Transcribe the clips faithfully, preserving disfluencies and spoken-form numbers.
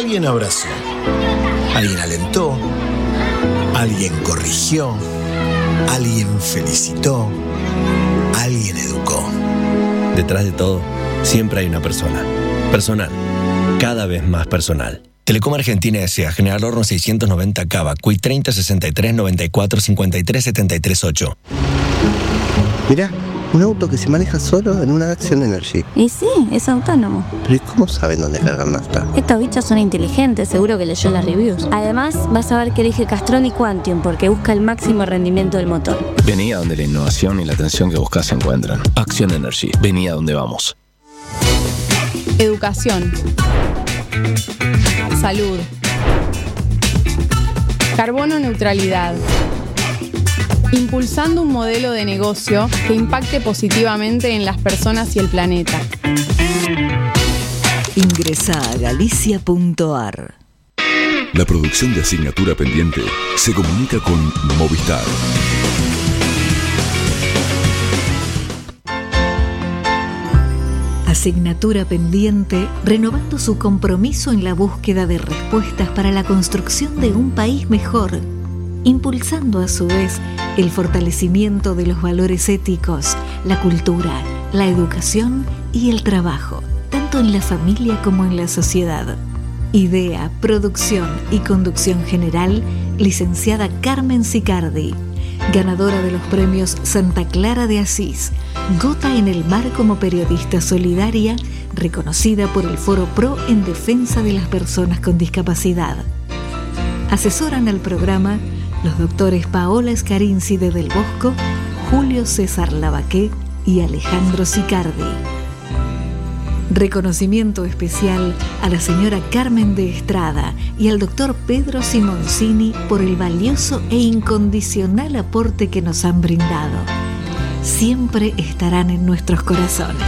Alguien abrazó, alguien alentó, alguien corrigió, alguien felicitó, alguien educó. Detrás de todo, siempre hay una persona. Personal. Cada vez más personal. Telecom Argentina S A, General Horno seiscientos noventa Cava, C U I treinta sesenta y tres noventa y cuatro cincuenta y tres setenta y tres ocho. Mirá, un auto que se maneja solo en una Action Energy. Y sí, es autónomo. Pero ¿y cómo saben dónde cargar nafta? Estos bichos son inteligentes, seguro que leyó las reviews. Además, vas a ver que elige Castrol y Quantium porque busca el máximo rendimiento del motor. Vení a donde la innovación y la atención que buscas se encuentran. Action Energy, vení a donde vamos. Educación. Salud. Carbono neutralidad. Impulsando un modelo de negocio que impacte positivamente en las personas y el planeta. Ingresa a galicia punto a r. La producción de Asignatura Pendiente se comunica con Movistar. Asignatura Pendiente, renovando su compromiso en la búsqueda de respuestas para la construcción de un país mejor, impulsando a su vez el fortalecimiento de los valores éticos, la cultura, la educación y el trabajo, tanto en la familia como en la sociedad. Idea, producción y conducción general, licenciada Carmen Sicardi, ganadora de los premios Santa Clara de Asís, Gota en el Mar como periodista solidaria, reconocida por el Foro Pro en defensa de las personas con discapacidad. Asesoran al programa los doctores Paola Scarinci de Del Bosco, Julio César Lavaqué y Alejandro Sicardi. Reconocimiento especial a la señora Carmen de Estrada y al doctor Pedro Simoncini por el valioso e incondicional aporte que nos han brindado. Siempre estarán en nuestros corazones.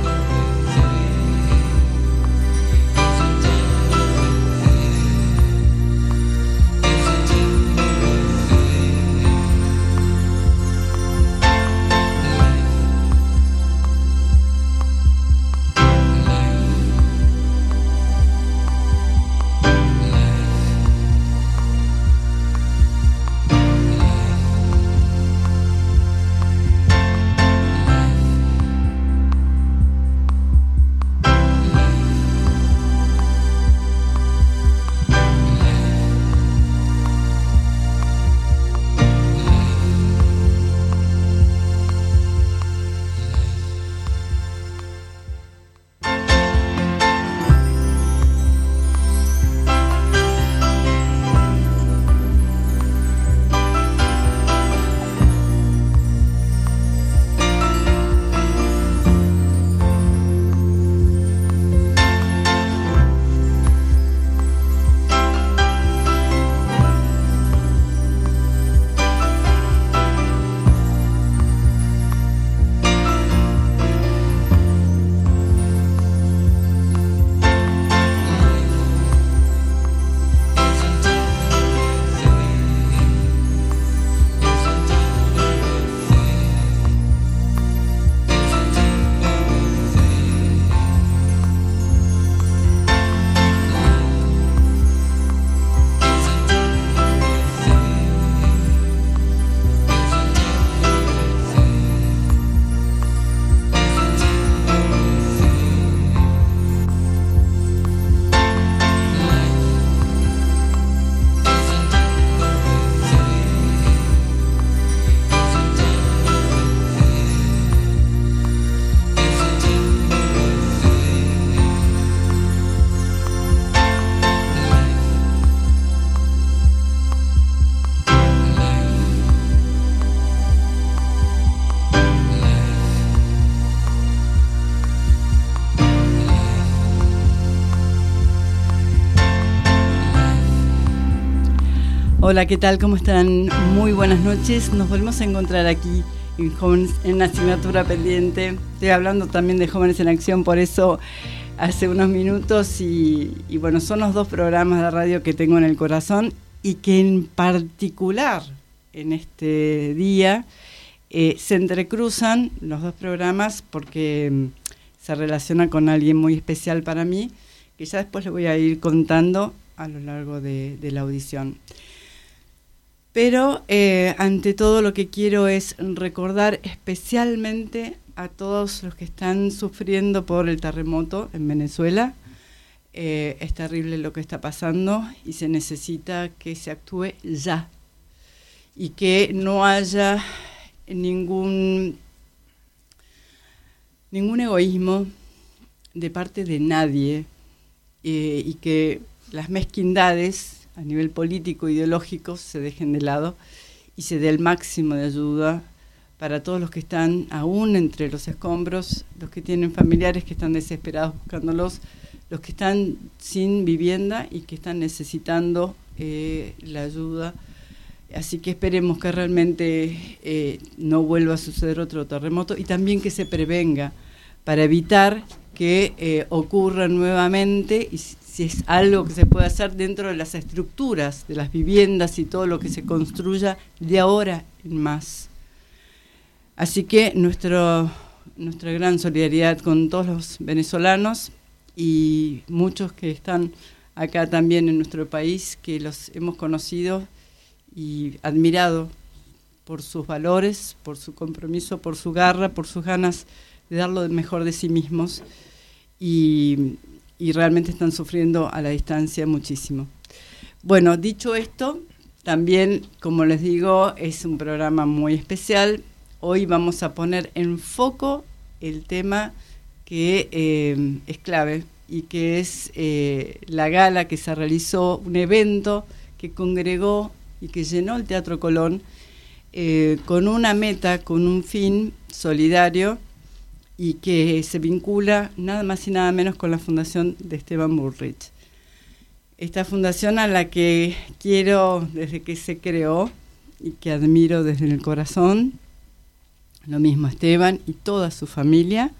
Hola, ¿qué tal? ¿Cómo están? Muy buenas noches. Nos volvemos a encontrar aquí en Jóvenes en Asignatura Pendiente. Estoy hablando también de Jóvenes en Acción, por eso hace unos minutos. Y, y bueno, son los dos programas de radio que tengo en el corazón y que en particular en este día eh, se entrecruzan los dos programas porque se relaciona con alguien muy especial para mí, que ya después les voy a ir contando a lo largo de, de la audición. Pero eh, ante todo lo que quiero es recordar especialmente a todos los que están sufriendo por el terremoto en Venezuela. Eh, es terrible lo que está pasando y se necesita que se actúe ya y que no haya ningún, ningún egoísmo de parte de nadie eh, y que las mezquindades a nivel político, ideológico, se dejen de lado y se dé el máximo de ayuda para todos los que están aún entre los escombros, los que tienen familiares que están desesperados buscándolos, los que están sin vivienda y que están necesitando eh, la ayuda. Así que esperemos que realmente eh, no vuelva a suceder otro terremoto y también que se prevenga para evitar que eh, ocurra nuevamente y si es algo que se puede hacer dentro de las estructuras de las viviendas y todo lo que se construya de ahora en más. Así que nuestro, nuestra gran solidaridad con todos los venezolanos y muchos que están acá también en nuestro país, que los hemos conocido y admirado por sus valores, por su compromiso, por su garra, por sus ganas de dar lo mejor de sí mismos y, y realmente están sufriendo a la distancia muchísimo. Bueno, dicho esto, también, como les digo, es un programa muy especial. Hoy vamos a poner en foco el tema que eh, es clave y que es eh, la gala que se realizó, un evento que congregó y que llenó el Teatro Colón eh, con una meta, con un fin solidario y que se vincula nada más y nada menos con la fundación de Esteban Bullrich. Esta fundación a la que quiero desde que se creó y que admiro desde el corazón, lo mismo Esteban y toda su familia.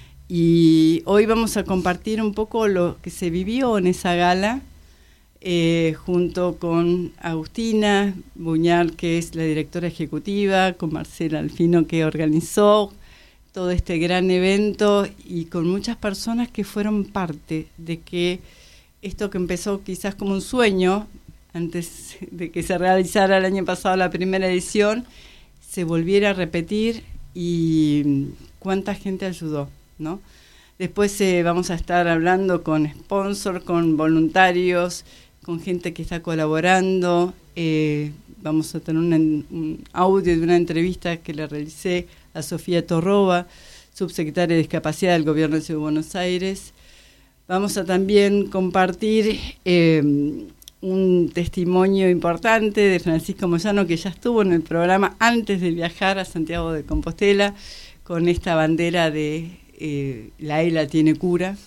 Y hoy vamos a compartir un poco lo que se vivió en esa gala, eh, junto con Agustina Buñal, que es la directora ejecutiva, con Marcela Alfino, que organizó todo este gran evento, y con muchas personas que fueron parte de que esto que empezó quizás como un sueño, antes de que se realizara el año pasado la primera edición, se volviera a repetir y cuánta gente ayudó, ¿no? Después eh, vamos a estar hablando con sponsors, con voluntarios, con gente que está colaborando. Eh, vamos a tener una, un audio de una entrevista que le realicé a Sofía Torroba, subsecretaria de Discapacidad del Gobierno de Ciudad de Buenos Aires. Vamos a también compartir eh, un testimonio importante de Francisco Moyano, que ya estuvo en el programa antes de viajar a Santiago de Compostela, con esta bandera de eh, La ELA tiene cura.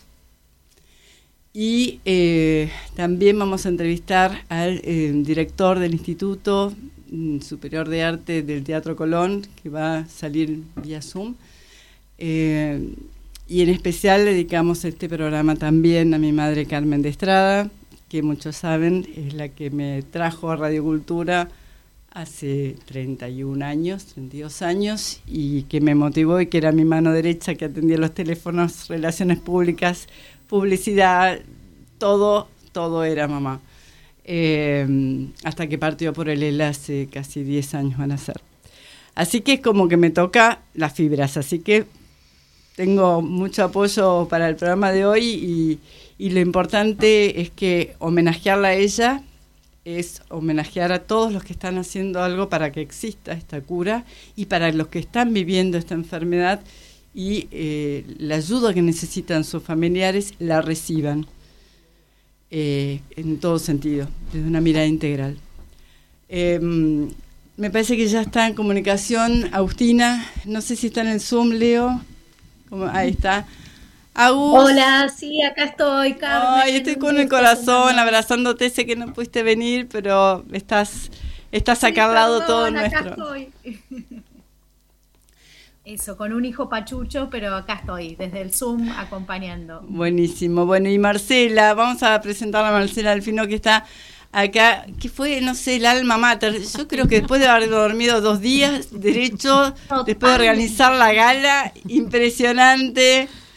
Y eh, también vamos a entrevistar al eh, director del Instituto Superior de Arte del Teatro Colón, que va a salir vía Zoom. Eh, y en especial dedicamos este programa también a mi madre Carmen de Estrada, que muchos saben es la que me trajo a Radio Cultura hace treinta y un años, treinta y dos años, y que me motivó y que era mi mano derecha, que atendía los teléfonos, relaciones públicas, publicidad, todo, todo era mamá. Eh, hasta que partió por el ELA hace casi diez años van a ser. Así que es como que me toca las fibras, así que tengo mucho apoyo para el programa de hoy y, y lo importante es que homenajearla a ella es homenajear a todos los que están haciendo algo para que exista esta cura y para los que están viviendo esta enfermedad y eh, la ayuda que necesitan sus familiares la reciban eh, en todo sentido, desde una mirada integral. Eh, me parece que ya está en comunicación Agustina, no sé si está en el Zoom, Leo. Ahí está. Agus. Hola, sí, acá estoy, Carmen. Ay, estoy con el corazón abrazándote, sé que no pudiste venir, pero estás, estás acá al lado todo nuestro. Acá estoy. Eso, con un hijo pachucho, pero acá estoy, desde el Zoom, acompañando. Buenísimo. Bueno, y Marcela, vamos a presentar a Marcela Alfino, que está acá, que fue, no sé, el alma mater. Yo creo que después de haber dormido dos días derecho, después de organizar la gala, impresionante.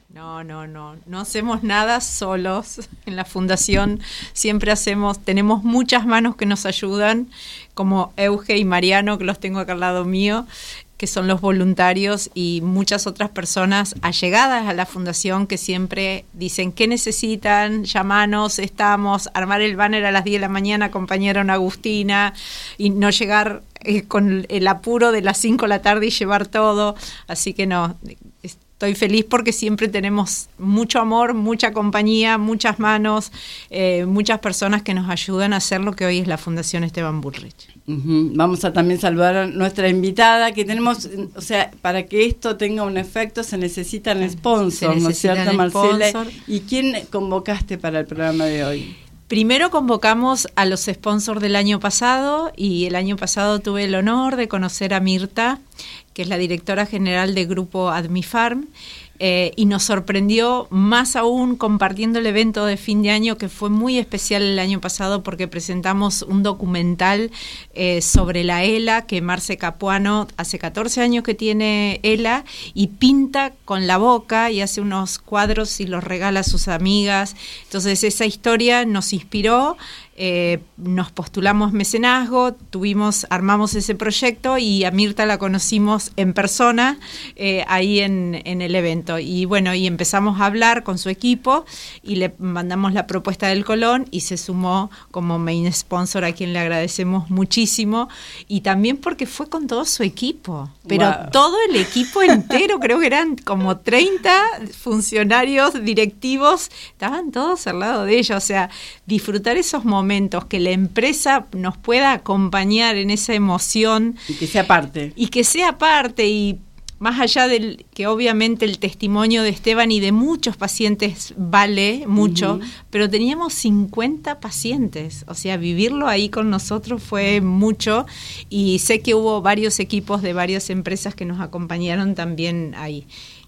No, no, no, no hacemos nada solos. En la fundación siempre hacemos, tenemos muchas manos que nos ayudan, como Euge y Mariano, que los tengo acá al lado mío, que son los voluntarios, y muchas otras personas allegadas a la fundación que siempre dicen qué necesitan, llamanos, estamos, armar el banner a las diez de la mañana, acompañar a una Agustina y no llegar eh, con el apuro de las cinco de la tarde y llevar todo. Así que no, estoy feliz porque siempre tenemos mucho amor, mucha compañía, muchas manos, eh, muchas personas que nos ayudan a hacer lo que hoy es la Fundación Esteban Bullrich. Uh-huh. Vamos a también saludar a nuestra invitada, que tenemos, o sea, para que esto tenga un efecto se necesitan sponsors, ¿no es cierto, Marcela? ¿Y quién convocaste para el programa de hoy? Primero convocamos a los sponsors del año pasado, y el año pasado tuve el honor de conocer a Mirta, que es la directora general del grupo Admifarm, eh, y nos sorprendió más aún compartiendo el evento de fin de año, que fue muy especial el año pasado porque presentamos un documental eh, sobre la E L A, que Marce Capuano hace catorce años que tiene E L A y pinta con la boca y hace unos cuadros y los regala a sus amigas. Entonces esa historia nos inspiró. Eh, nos postulamos mecenazgo, tuvimos, armamos ese proyecto y a Mirta la conocimos en persona eh, ahí en, en el evento. Y bueno, y empezamos a hablar con su equipo y le mandamos la propuesta del Colón y se sumó como main sponsor, a quien le agradecemos muchísimo, y también porque fue con todo su equipo, pero wow. Todo el equipo entero, creo que eran como treinta funcionarios directivos, estaban todos al lado de ella. O sea, disfrutar esos momentos, que la empresa nos pueda acompañar en esa emoción. Y que sea parte. Y que sea parte, y más allá del que obviamente el testimonio de Esteban y de muchos pacientes vale mucho, uh-huh. Pero teníamos cincuenta pacientes, o sea, vivirlo ahí con nosotros fue mucho, y sé que hubo varios equipos de varias empresas que nos acompañaron también ahí.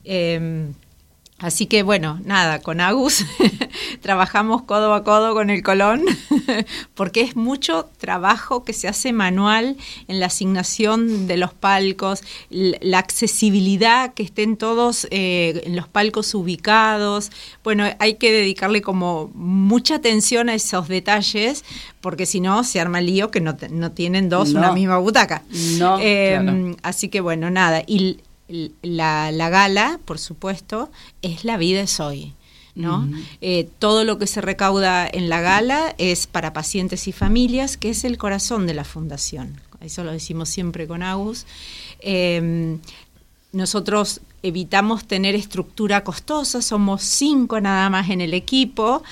Eh, Así que bueno, nada, con Agus trabajamos codo a codo con el Colón, porque es mucho trabajo que se hace manual en la asignación de los palcos, la accesibilidad, que estén todos eh, en los palcos ubicados. Bueno, hay que dedicarle como mucha atención a esos detalles, porque si no se arma el lío que no, no tienen dos no. una misma butaca. No, eh, claro. Así que bueno, nada, y La, la gala, por supuesto, es La Vida es Hoy, ¿no? Uh-huh. Eh, todo lo que se recauda en la gala es para pacientes y familias, que es el corazón de la fundación. Eso lo decimos siempre con Agus. Eh, nosotros evitamos tener estructura costosa, somos cinco nada más en el equipo,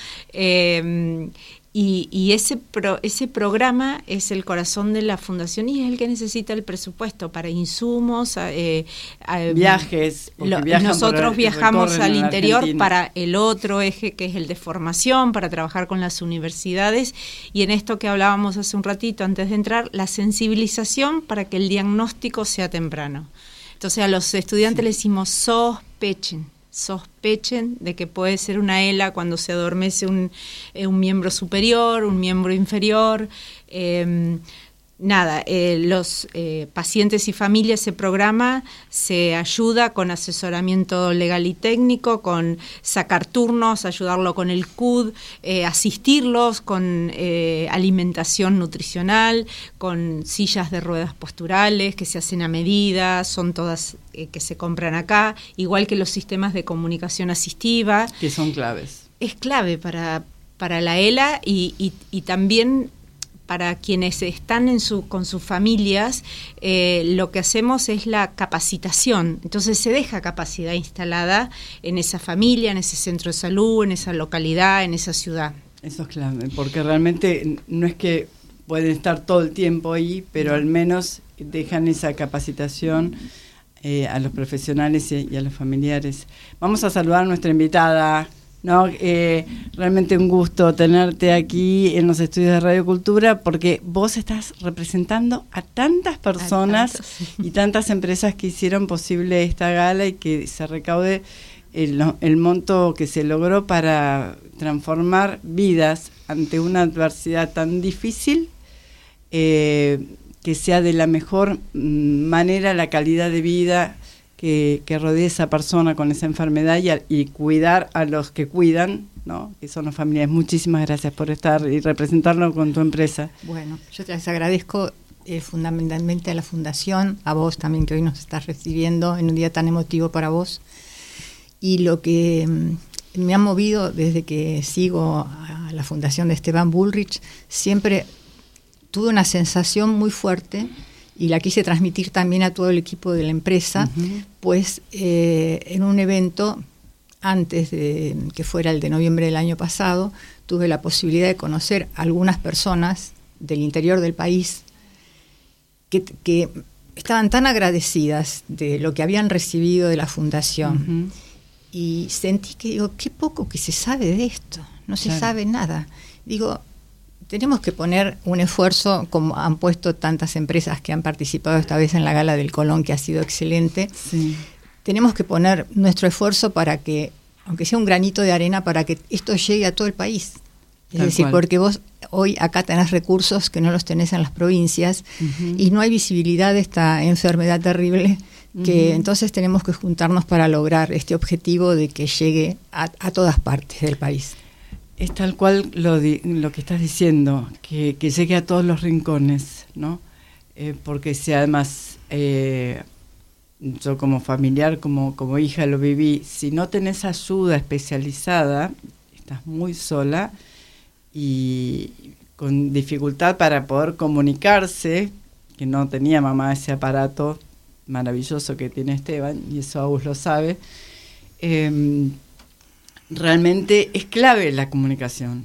eh, Y, y ese pro, ese programa es el corazón de la fundación y es el que necesita el presupuesto para insumos, eh, eh, viajes. Lo, nosotros viajamos al interior para el otro eje, que es el de formación, para trabajar con las universidades, y en esto que hablábamos hace un ratito antes de entrar, la sensibilización para que el diagnóstico sea temprano. Entonces a los estudiantes sí. les decimos sospechen. sospechen de que puede ser una E L A cuando se adormece un, eh, un miembro superior, un miembro inferior. Eh, nada, eh, los eh, pacientes y familias, ese programa se ayuda con asesoramiento legal y técnico, con sacar turnos, ayudarlo con el C U D, eh, asistirlos con eh, alimentación nutricional, con sillas de ruedas posturales que se hacen a medida, son todas eh, que se compran acá, igual que los sistemas de comunicación asistiva. Que son claves. Es clave para, para la E L A y, y, y también para quienes están en su, con sus familias, eh, lo que hacemos es la capacitación. Entonces se deja capacidad instalada en esa familia, en ese centro de salud, en esa localidad, en esa ciudad. Eso es clave, porque realmente no es que pueden estar todo el tiempo ahí, pero al menos dejan esa capacitación eh, a los profesionales y, y a los familiares. Vamos a saludar a nuestra invitada. No, eh, realmente un gusto tenerte aquí en los estudios de Radio Cultura, porque vos estás representando a tantas personas a tantos, sí. y tantas empresas que hicieron posible esta gala y que se recaude el, el monto que se logró para transformar vidas ante una adversidad tan difícil, eh, que sea de la mejor manera la calidad de vida que, que rodea a esa persona con esa enfermedad y, a, y cuidar a los que cuidan, ¿no? Que son las familias. Muchísimas gracias por estar y representarnos con tu empresa. Bueno, yo te les agradezco eh, fundamentalmente a la Fundación, a vos también que hoy nos estás recibiendo en un día tan emotivo para vos. Y lo que mm, me ha movido desde que sigo a la Fundación de Esteban Bullrich, siempre tuve una sensación muy fuerte y la quise transmitir también a todo el equipo de la empresa, uh-huh. pues eh, en un evento antes de que fuera el de noviembre del año pasado, tuve la posibilidad de conocer a algunas personas del interior del país que, que estaban tan agradecidas de lo que habían recibido de la Fundación. Uh-huh. Y sentí que, digo, qué poco que se sabe de esto, no se claro. sabe nada. Digo, tenemos que poner un esfuerzo, como han puesto tantas empresas que han participado esta vez en la Gala del Colón, que ha sido excelente. Sí. Tenemos que poner nuestro esfuerzo para que, aunque sea un granito de arena, para que esto llegue a todo el país. Es Tal decir, cual. Porque vos hoy acá tenés recursos que no los tenés en las provincias, uh-huh. y no hay visibilidad de esta enfermedad terrible, que uh-huh. entonces tenemos que juntarnos para lograr este objetivo de que llegue a, a todas partes del país. Es tal cual lo, di, lo que estás diciendo, que, que llegue a todos los rincones, ¿no? Eh, porque si además, eh, yo como familiar, como, como hija lo viví, si no tenés ayuda especializada, estás muy sola y con dificultad para poder comunicarse, que no tenía mamá ese aparato maravilloso que tiene Esteban, y eso Agus lo sabe. Eh, realmente es clave la comunicación.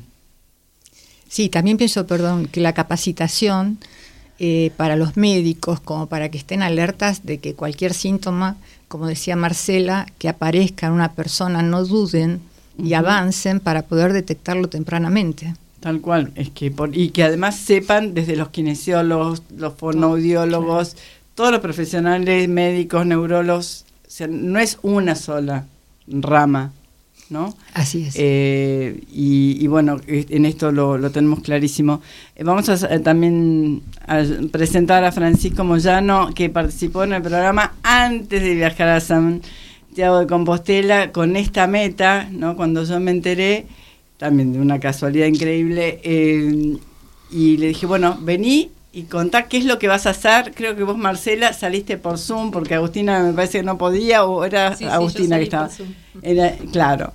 Sí, también pienso, perdón, que la capacitación eh, para los médicos, como para que estén alertas de que cualquier síntoma, como decía Marcela, que aparezca en una persona, no duden y uh-huh. avancen para poder detectarlo tempranamente. Tal cual, es que por, y que además sepan desde los kinesiólogos, los fonoaudiólogos, claro. todos los profesionales médicos, neurólogos, o sea, no es una sola rama, ¿no? Así es. Eh, y, y bueno, en esto lo, lo tenemos clarísimo. Eh, vamos a eh, también a presentar a Francisco Moyano, que participó en el programa antes de viajar a Santiago de Compostela con esta meta, ¿no? Cuando yo me enteré, también de una casualidad increíble, eh, y le dije, bueno, vení y contá qué es lo que vas a hacer. Creo que vos, Marcela, saliste por Zoom, porque Agustina me parece que no podía, o era sí, Agustina sí, que estaba. Era, claro.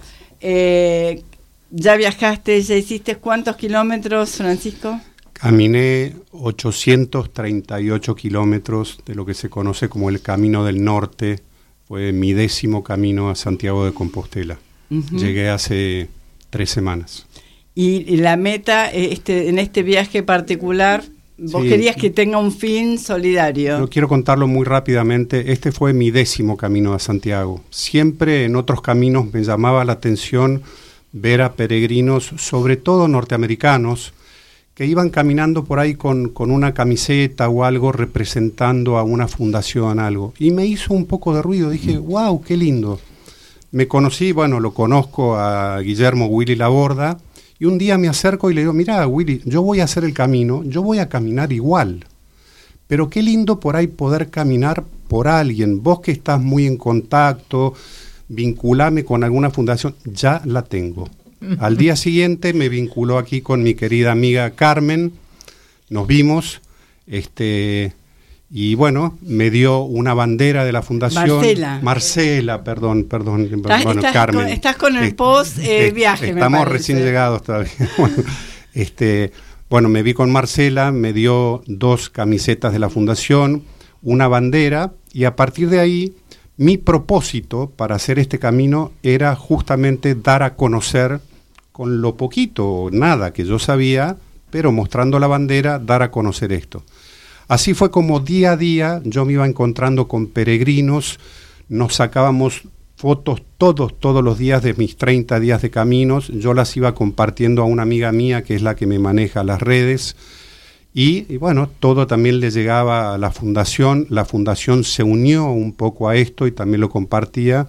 Eh, ¿Ya viajaste, ya hiciste cuántos kilómetros, Francisco? Caminé ochocientos treinta y ocho kilómetros de lo que se conoce como el Camino del Norte. Fue mi décimo camino a Santiago de Compostela. Uh-huh. Llegué hace tres semanas. Y, y la meta, este, en este viaje particular, vos sí, querías que tenga un fin solidario. Yo quiero contarlo muy rápidamente. Este fue mi décimo camino a Santiago. Siempre en otros caminos me llamaba la atención ver a peregrinos, sobre todo norteamericanos, que iban caminando por ahí con, con una camiseta o algo representando a una fundación, algo. Y me hizo un poco de ruido. Dije, wow, qué lindo. Me conocí, bueno, lo conozco a Guillermo Willy Laborda. Y un día me acerco y le digo, mira, Willy, yo voy a hacer el camino, yo voy a caminar igual. Pero qué lindo por ahí poder caminar por alguien. Vos que estás muy en contacto, vinculame con alguna fundación. Ya la tengo. Al día siguiente me vinculó aquí con mi querida amiga Carmen. Nos vimos, este... y bueno, me dio una bandera de la fundación. Marcela. Marcela, perdón, perdón. ¿Estás, bueno, estás Carmen. Con, estás con el post eh, viaje, Estamos me parece. Recién llegados todavía. Bueno, este, bueno, me vi con Marcela, me dio dos camisetas de la fundación, una bandera, y a partir de ahí, mi propósito para hacer este camino era justamente dar a conocer, con lo poquito o nada que yo sabía, pero mostrando la bandera, dar a conocer esto. Así fue como día a día yo me iba encontrando con peregrinos, nos sacábamos fotos todos, todos los días de mis treinta días de caminos, yo las iba compartiendo a una amiga mía que es la que me maneja las redes, y, y bueno, todo también le llegaba a la fundación, la fundación se unió un poco a esto y también lo compartía,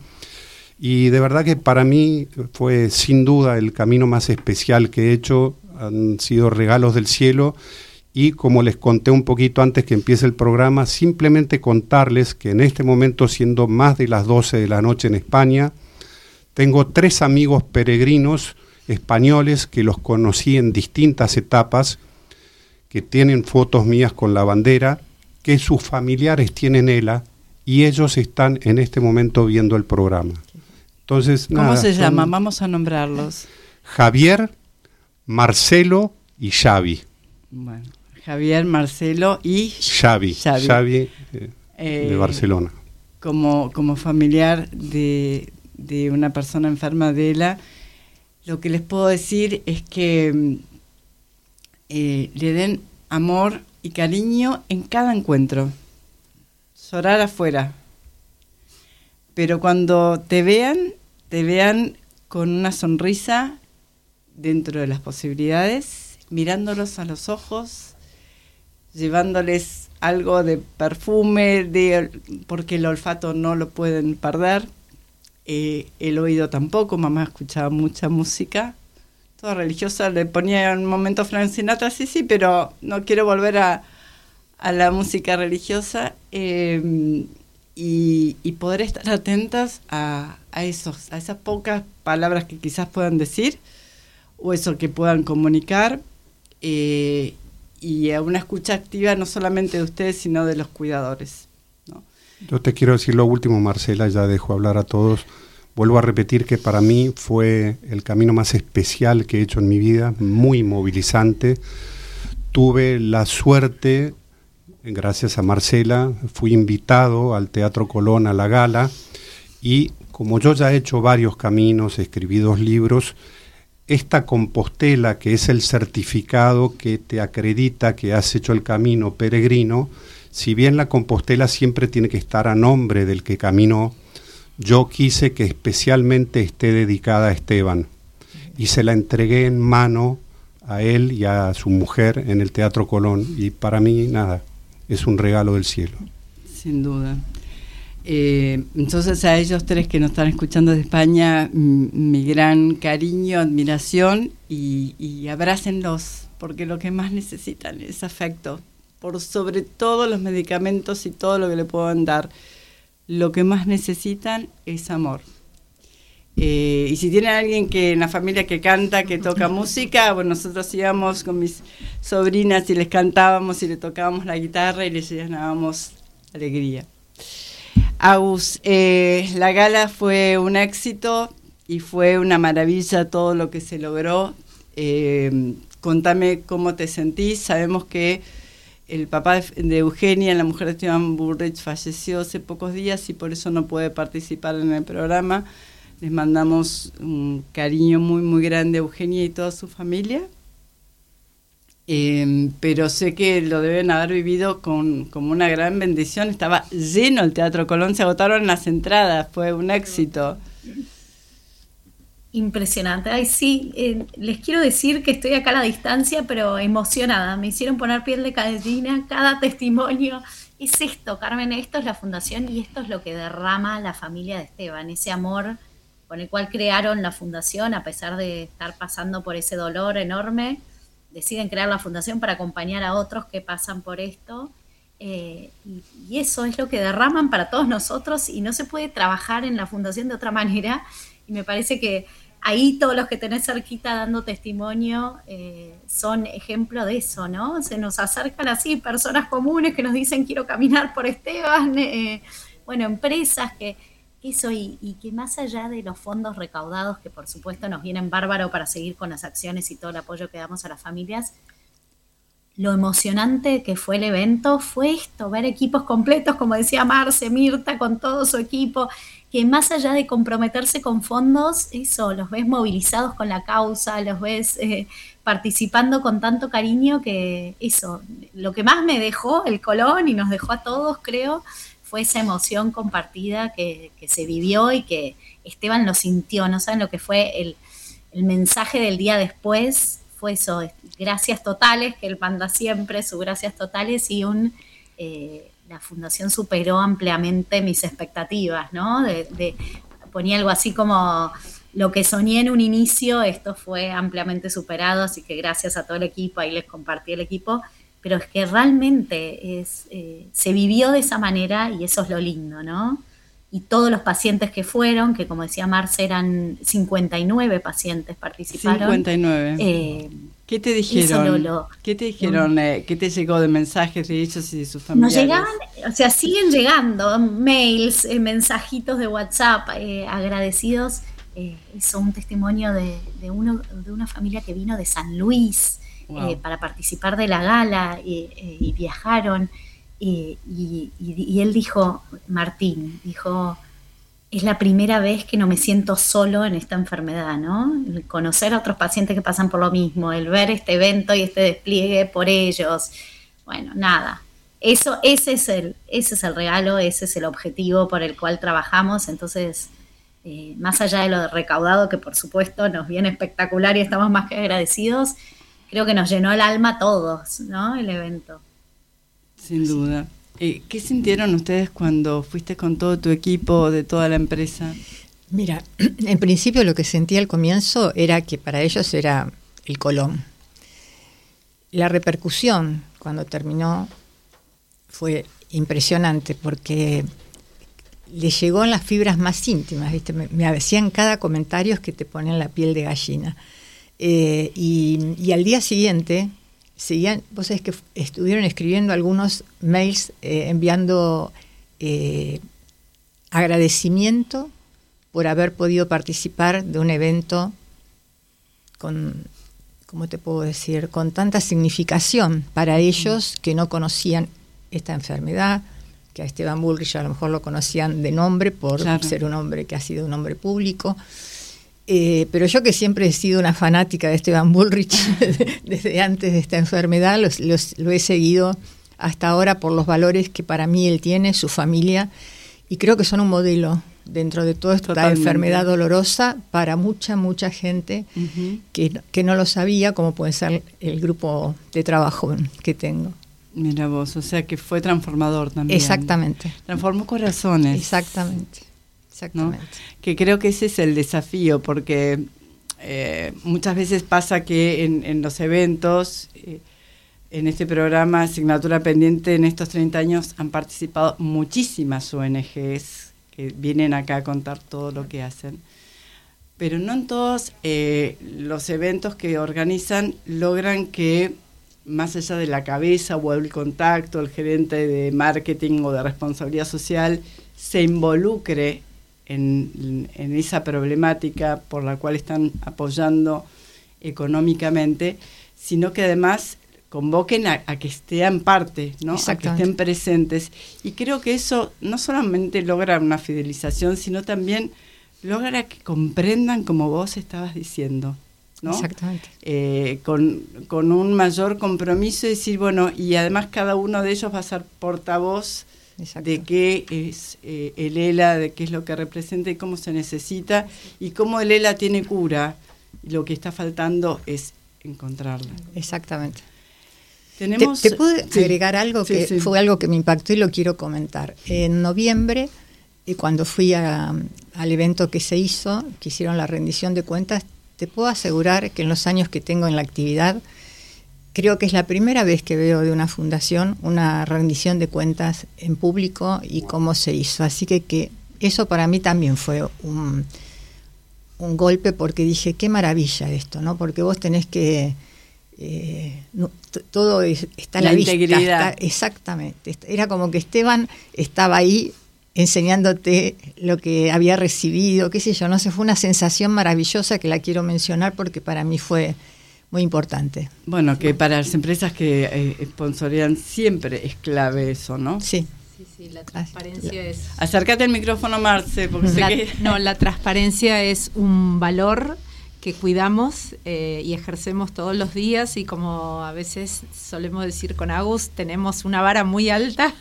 y de verdad que para mí fue sin duda el camino más especial que he hecho, han sido regalos del cielo. y como les conté un poquito antes que empiece el programa, simplemente contarles que en este momento, siendo más de las doce de la noche en España, tengo tres amigos peregrinos españoles que los conocí en distintas etapas, que tienen fotos mías con la bandera, que sus familiares tienen ELA y ellos están en este momento viendo el programa. Entonces, ¿cómo nada, se son llama? Vamos a nombrarlos. Javier, Marcelo y Xavi. Bueno, Javier, Marcelo y Xavi, Xavi, Xavi eh, eh, de Barcelona. Como, como familiar de, de una persona enferma de ELA, lo que les puedo decir es que eh, le den amor y cariño en cada encuentro. Llorar afuera. Pero cuando te vean, te vean con una sonrisa dentro de las posibilidades, mirándolos a los ojos, llevándoles algo de perfume, de, porque el olfato no lo pueden perder, eh, el oído tampoco. Mamá escuchaba mucha música, toda religiosa, le ponía un momento Frank Sinatra, sí, sí, pero no quiero volver a, a la música religiosa, eh, y, y poder estar atentas a, a, esos, a esas pocas palabras que quizás puedan decir, o eso que puedan comunicar, eh, y a una escucha activa no solamente de ustedes, sino de los cuidadores, ¿no? Yo te quiero decir lo último, Marcela, ya dejo hablar a todos. Vuelvo a repetir que para mí fue el camino más especial que he hecho en mi vida, muy movilizante. Tuve la suerte, gracias a Marcela, fui invitado al Teatro Colón a la gala, y como yo ya he hecho varios caminos, escribí dos libros, esta Compostela, que es el certificado que te acredita que has hecho el camino peregrino, si bien la Compostela siempre tiene que estar a nombre del que caminó, yo quise que especialmente esté dedicada a Esteban, y se la entregué en mano a él y a su mujer en el Teatro Colón, y para mí, nada, es un regalo del cielo. Sin duda. Eh, entonces, a ellos tres que nos están escuchando de España, m- mi gran cariño, admiración, y, y abrácenlos, porque lo que más necesitan es afecto, por sobre todo los medicamentos y todo lo que le puedan dar. Lo que más necesitan es amor. Eh, y si tienen alguien que en la familia que canta, que toca música, bueno, nosotros íbamos con mis sobrinas y les cantábamos y le tocábamos la guitarra y les llenábamos alegría. Agus, eh, la gala fue un éxito y fue una maravilla todo lo que se logró. Eh, contame cómo te sentís. Sabemos que el papá de, de Eugenia, la mujer de Esteban Bullrich, falleció hace pocos días y por eso no puede participar en el programa. Les mandamos un cariño muy, muy grande a Eugenia y toda su familia. Eh, pero sé que lo deben haber vivido con, como una gran bendición. Estaba lleno el Teatro Colón, se agotaron las entradas, fue un éxito. Impresionante. Ay, sí, eh, les quiero decir que estoy acá a la distancia, pero emocionada. Me hicieron poner piel de gallina cada testimonio. Es esto, Carmen, esto es la fundación y esto es lo que derrama la familia de Esteban, ese amor con el cual crearon la fundación, a pesar de estar pasando por ese dolor enorme. Deciden crear la fundación para acompañar a otros que pasan por esto, eh, y, y eso es lo que derraman para todos nosotros, y no se puede trabajar en la fundación de otra manera, y me parece que ahí todos los que tenés cerquita dando testimonio eh, son ejemplo de eso, ¿no? Se nos acercan así personas comunes que nos dicen quiero caminar por Esteban, eh, bueno, empresas que eso, y, y que más allá de los fondos recaudados, que por supuesto nos vienen bárbaro para seguir con las acciones y todo el apoyo que damos a las familias, lo emocionante que fue el evento fue esto, ver equipos completos, como decía Marce, Mirta, con todo su equipo, que más allá de comprometerse con fondos, eso, los ves movilizados con la causa, los ves eh, participando con tanto cariño, que eso, lo que más me dejó el Colón y nos dejó a todos, creo, fue esa emoción compartida que, que se vivió y que Esteban lo sintió. No saben lo que fue el, el mensaje del día después, fue eso, gracias totales, que él manda siempre, sus gracias totales, y un eh, la fundación superó ampliamente mis expectativas, ¿no? De, de, ponía algo así como lo que soñé en un inicio, esto fue ampliamente superado, así que gracias a todo el equipo, ahí les compartí el equipo, pero es que realmente es, eh, se vivió de esa manera y eso es lo lindo, ¿no? Y todos los pacientes que fueron, que como decía Marce, eran cincuenta y nueve pacientes participaron. cincuenta y nueve. Eh, ¿Qué te dijeron? Lo, lo, ¿Qué te dijeron? Eh, ¿Qué te llegó de mensajes de ellos y de sus familiares? Nos llegaban, o sea, siguen llegando mails, eh, mensajitos de WhatsApp, eh, agradecidos. Eh, hizo un testimonio de, de, uno, de una familia que vino de San Luis, wow. eh, para participar de la gala eh, eh, y viajaron. Eh, y, y, y él dijo, Martín, dijo, es la primera vez que no me siento solo en esta enfermedad, ¿no? El conocer a otros pacientes que pasan por lo mismo, el ver este evento y este despliegue por ellos. Bueno, nada. Eso, ese es el, ese es el regalo, ese es el objetivo por el cual trabajamos. Entonces, eh, más allá de lo recaudado, que por supuesto nos viene espectacular y estamos más que agradecidos, creo que nos llenó el alma a todos, ¿no? El evento. Sin duda. Eh, ¿Qué sintieron ustedes cuando fuiste con todo tu equipo de toda la empresa? Mira, en principio lo que sentí al comienzo era que para ellos era el Colón. La repercusión cuando terminó fue impresionante porque les llegó en las fibras más íntimas, ¿viste? Me, me hacían cada comentario que te ponen la piel de gallina. Eh, y, y al día siguiente seguían, vos sabés que estuvieron escribiendo algunos mails eh, enviando eh, agradecimiento por haber podido participar de un evento con, ¿cómo te puedo decir?, con tanta significación para ellos que no conocían esta enfermedad, que a Esteban Bullrich a lo mejor lo conocían de nombre por claro. ser un hombre que ha sido un hombre público. Eh, pero yo que siempre he sido una fanática de Esteban Bullrich desde antes de esta enfermedad, los, los, lo he seguido hasta ahora por los valores que para mí él tiene, su familia, y creo que son un modelo dentro de toda esta Totalmente. enfermedad dolorosa para mucha, mucha gente uh-huh. que, que no lo sabía, como puede ser el grupo de trabajo que tengo. Mira vos, o sea que fue transformador también. Exactamente. Transformó corazones. Exactamente. Exactamente. ¿No? Que creo que ese es el desafío, porque eh, muchas veces pasa que en, en los eventos, eh, en este programa Asignatura Pendiente, en estos treinta años han participado muchísimas O N Ges que vienen acá a contar todo lo que hacen. Pero no en todos eh, los eventos que organizan logran que, más allá de la cabeza o el contacto, el gerente de marketing o de responsabilidad social, se involucre En, en esa problemática por la cual están apoyando económicamente, sino que además convoquen a, a que estén parte, ¿no? A que estén presentes. Y creo que eso no solamente logra una fidelización, sino también logra que comprendan, como vos estabas diciendo, ¿no? Exactamente. Eh, con, con un mayor compromiso y decir, bueno, y además cada uno de ellos va a ser portavoz Exacto. de qué es eh, el E L A, de qué es lo que representa y cómo se necesita, y cómo el E L A tiene cura, y lo que está faltando es encontrarla. Exactamente. Tenemos, ¿Te, te puedo sí, agregar algo sí, que sí. fue algo que me impactó y lo quiero comentar? En noviembre, eh, cuando fui a, al evento que se hizo, que hicieron la rendición de cuentas, te puedo asegurar que en los años que tengo en la actividad, creo que es la primera vez que veo de una fundación una rendición de cuentas en público y cómo se hizo. Así que, que eso para mí también fue un, un golpe, porque dije, qué maravilla esto, ¿no? Porque vos tenés que... Eh, no, t- todo es, está a la, la vista. Está, exactamente. Era como que Esteban estaba ahí enseñándote lo que había recibido, qué sé yo, no sé, fue una sensación maravillosa que la quiero mencionar porque para mí fue... muy importante. Bueno, que para las empresas que eh, sponsorean siempre es clave eso, ¿no? Sí. Sí, sí, la transparencia la, es... Acércate al micrófono, Marce, porque la, sé que... No, la transparencia es un valor que cuidamos eh, y ejercemos todos los días, y como a veces solemos decir con Agus, tenemos una vara muy alta,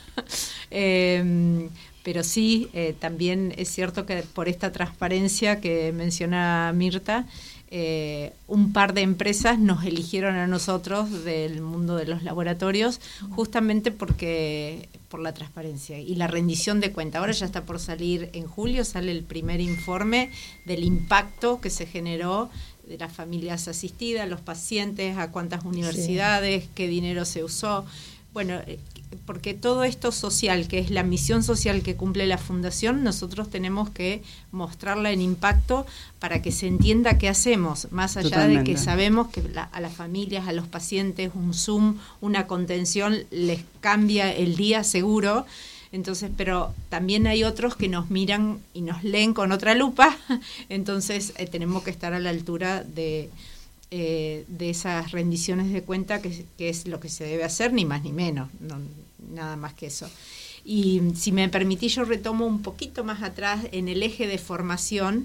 eh, pero sí, eh, también es cierto que por esta transparencia que menciona Mirta, Eh, un par de empresas nos eligieron a nosotros del mundo de los laboratorios justamente porque por la transparencia y la rendición de cuenta. Ahora ya está por salir en julio, sale el primer informe del impacto que se generó de las familias asistidas, los pacientes, a cuántas universidades, sí. qué dinero se usó. Bueno, porque todo esto social, que es la misión social que cumple la Fundación, nosotros tenemos que mostrarla en impacto para que se entienda qué hacemos, más allá Totalmente. de que sabemos que la, a las familias, a los pacientes, un Zoom, una contención les cambia el día seguro. Entonces, pero también hay otros que nos miran y nos leen con otra lupa, entonces eh, tenemos que estar a la altura de... Eh, de esas rendiciones de cuenta que, que es lo que se debe hacer, ni más ni menos, no, nada más que eso. Y si me permitís, yo retomo un poquito más atrás en el eje de formación,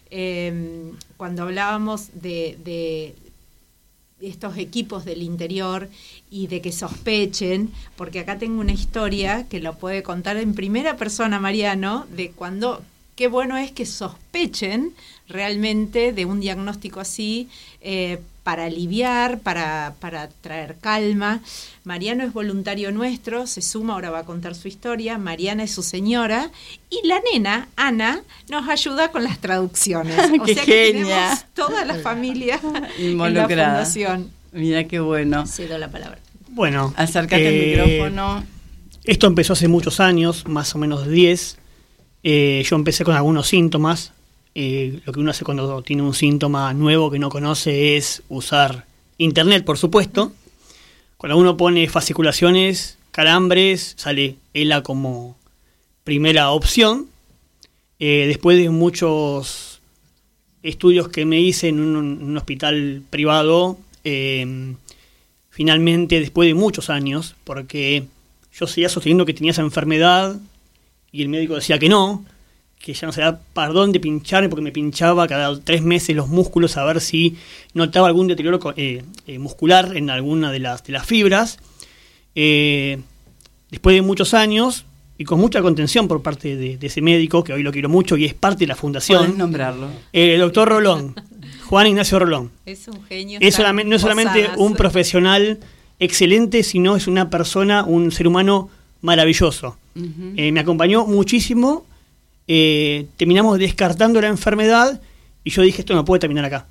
eh, cuando hablábamos de, de estos equipos del interior y de que sospechen, porque acá tengo una historia que lo puede contar en primera persona Mariano, de cuando... Qué bueno es que sospechen realmente de un diagnóstico así eh, para aliviar, para, para traer calma. Mariano es voluntario nuestro, se suma, ahora va a contar su historia. Mariana es su señora y la nena, Ana, nos ayuda con las traducciones. O ¡Qué sea que genia! tenemos toda la familia involucrada en la fundación. Mira qué bueno. Cedo la palabra. Bueno, acércate eh, al micrófono. Esto empezó hace muchos años, más o menos diez. Eh, yo empecé con algunos síntomas. Eh, lo que uno hace cuando tiene un síntoma nuevo que no conoce es usar internet, por supuesto. Cuando uno pone fasciculaciones, calambres, sale ELA como primera opción. Eh, después de muchos estudios que me hice en un, en un hospital privado, eh, finalmente, después de muchos años, porque yo seguía sosteniendo que tenía esa enfermedad, y el médico decía que no, que ya no se da para dónde pincharme, porque me pinchaba cada tres meses los músculos a ver si notaba algún deterioro eh, eh, muscular en alguna de las, de las fibras. Eh, después de muchos años, y con mucha contención por parte de, de ese médico, que hoy lo quiero mucho y es parte de la fundación. ¿Puedes nombrarlo? Eh, el doctor Rolón, Juan Ignacio Rolón. Es un genio. Es solamente, no es solamente posadas. un profesional excelente, sino es una persona, un ser humano maravilloso. Uh-huh. Eh, me acompañó muchísimo, eh, terminamos descartando la enfermedad y yo dije, esto no puede terminar acá,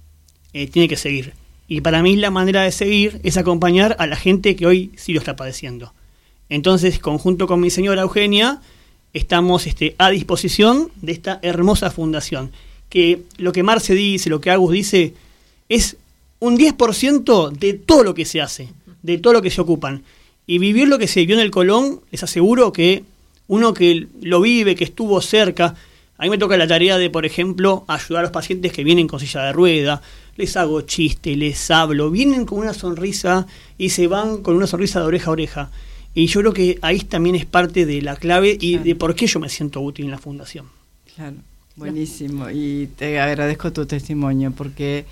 eh, tiene que seguir. Y para mí la manera de seguir es acompañar a la gente que hoy sí lo está padeciendo. Entonces, conjunto con mi señora Eugenia, estamos este, a disposición de esta hermosa fundación, que lo que Marce dice, lo que Agus dice, es un diez por ciento de todo lo que se hace, de todo lo que se ocupan. Y vivir lo que se vivió en el Colón, les aseguro que uno que lo vive, que estuvo cerca, a mí me toca la tarea de, por ejemplo, ayudar a los pacientes que vienen con silla de rueda, les hago chiste, les hablo, vienen con una sonrisa y se van con una sonrisa de oreja a oreja. Y yo creo que ahí también es parte de la clave y claro. de por qué yo me siento útil en la fundación. Claro, buenísimo. Y te agradezco tu testimonio porque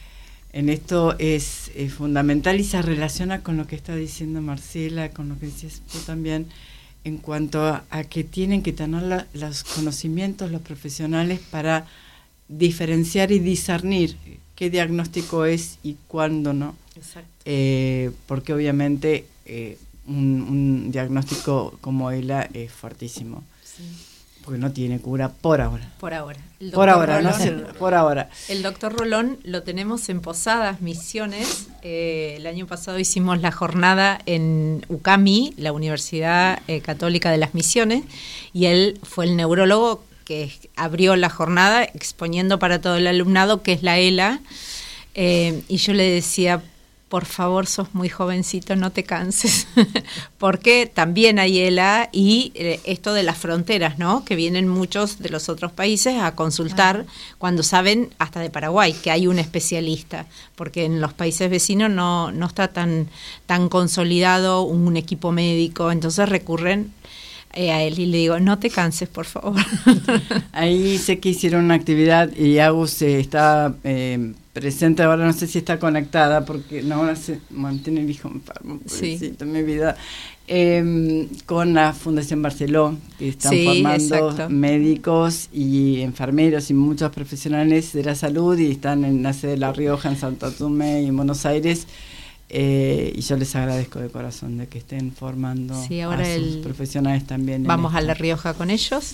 en esto es, es fundamental y se relaciona con lo que está diciendo Marcela, con lo que decías tú también, en cuanto a, a que tienen que tener la, los conocimientos los profesionales para diferenciar y discernir qué diagnóstico es y cuándo no. Exacto. Eh, porque obviamente eh, un, un diagnóstico como ELA es fuertísimo. Sí. Porque no tiene cura por ahora. Por ahora. El por ahora, Rolón, no sé, por ahora. El doctor Rolón lo tenemos en Posadas Misiones. Eh, el año pasado hicimos la jornada en UCAMI, la Universidad eh, Católica de las Misiones, y él fue el neurólogo que abrió la jornada exponiendo para todo el alumnado qué es la ELA. Eh, y yo le decía, por favor, sos muy jovencito, no te canses, porque también hay ELA y eh, esto de las fronteras, ¿no? Que vienen muchos de los otros países a consultar ah. cuando saben, hasta de Paraguay, que hay un especialista, porque en los países vecinos no, no está tan, tan consolidado un equipo médico, entonces recurren eh, a él y le digo, no te canses, por favor. Ahí sé que hicieron una actividad y Agus eh, está... Eh, presente ahora, no sé si está conectada porque no ahora se mantiene el hijo enfermo, pobrecito, sí. mi vida, eh, con la Fundación Barceló, que están sí, formando exacto. médicos y enfermeros y muchos profesionales de la salud y están en la sede de La Rioja, en Santo Tomé y en Buenos Aires, eh, y yo les agradezco de corazón de que estén formando sí, ahora a sus el, profesionales también. Vamos a La Rioja con ellos.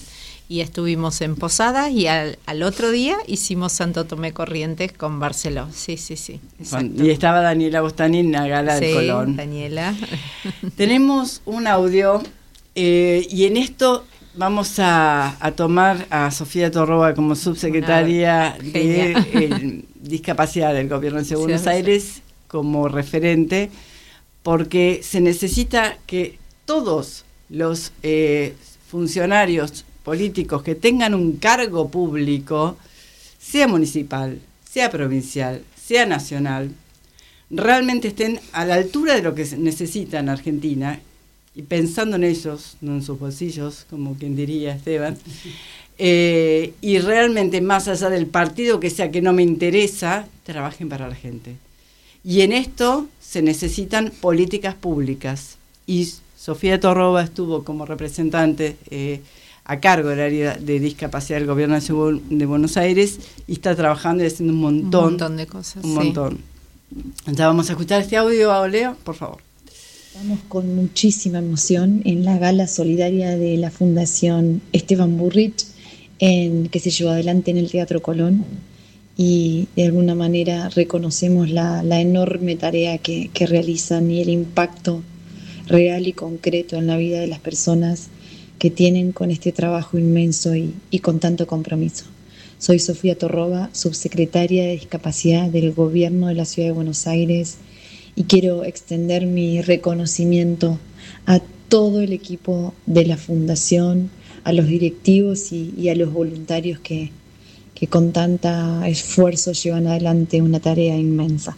y estuvimos en Posadas y al, al otro día hicimos Santo Tomé Corrientes con Barceló. Sí, sí, sí. Exacto. Y estaba Daniela Bostani en la gala sí, del Colón. Daniela. Tenemos un audio eh, y en esto vamos a, a tomar a Sofía Torroba como subsecretaria de el, Discapacidad del Gobierno de Ciudad de Buenos Aires como referente, porque se necesita que todos los eh, funcionarios políticos que tengan un cargo público, sea municipal, sea provincial, sea nacional, realmente estén a la altura de lo que se necesita en Argentina, y pensando en ellos, no en sus bolsillos, como quien diría Esteban, eh, y realmente más allá del partido que sea que no me interesa, trabajen para la gente. Y en esto se necesitan políticas públicas, y Sofía Torroba estuvo como representante eh, a cargo del área de discapacidad del Gobierno de Buenos Aires y está trabajando y haciendo un montón, un montón de cosas. Un sí. montón. Ya vamos a escuchar este audio, Leo, por favor. Estamos con muchísima emoción en la gala solidaria de la Fundación Esteban Burrich, en, que se llevó adelante en el Teatro Colón, y de alguna manera reconocemos la, la enorme tarea que, que realizan y el impacto real y concreto en la vida de las personas que tienen con este trabajo inmenso y, y con tanto compromiso. Soy Sofía Torroba, subsecretaria de Discapacidad del Gobierno de la Ciudad de Buenos Aires, y quiero extender mi reconocimiento a todo el equipo de la Fundación, a los directivos y, y a los voluntarios que, que con tanto esfuerzo llevan adelante una tarea inmensa.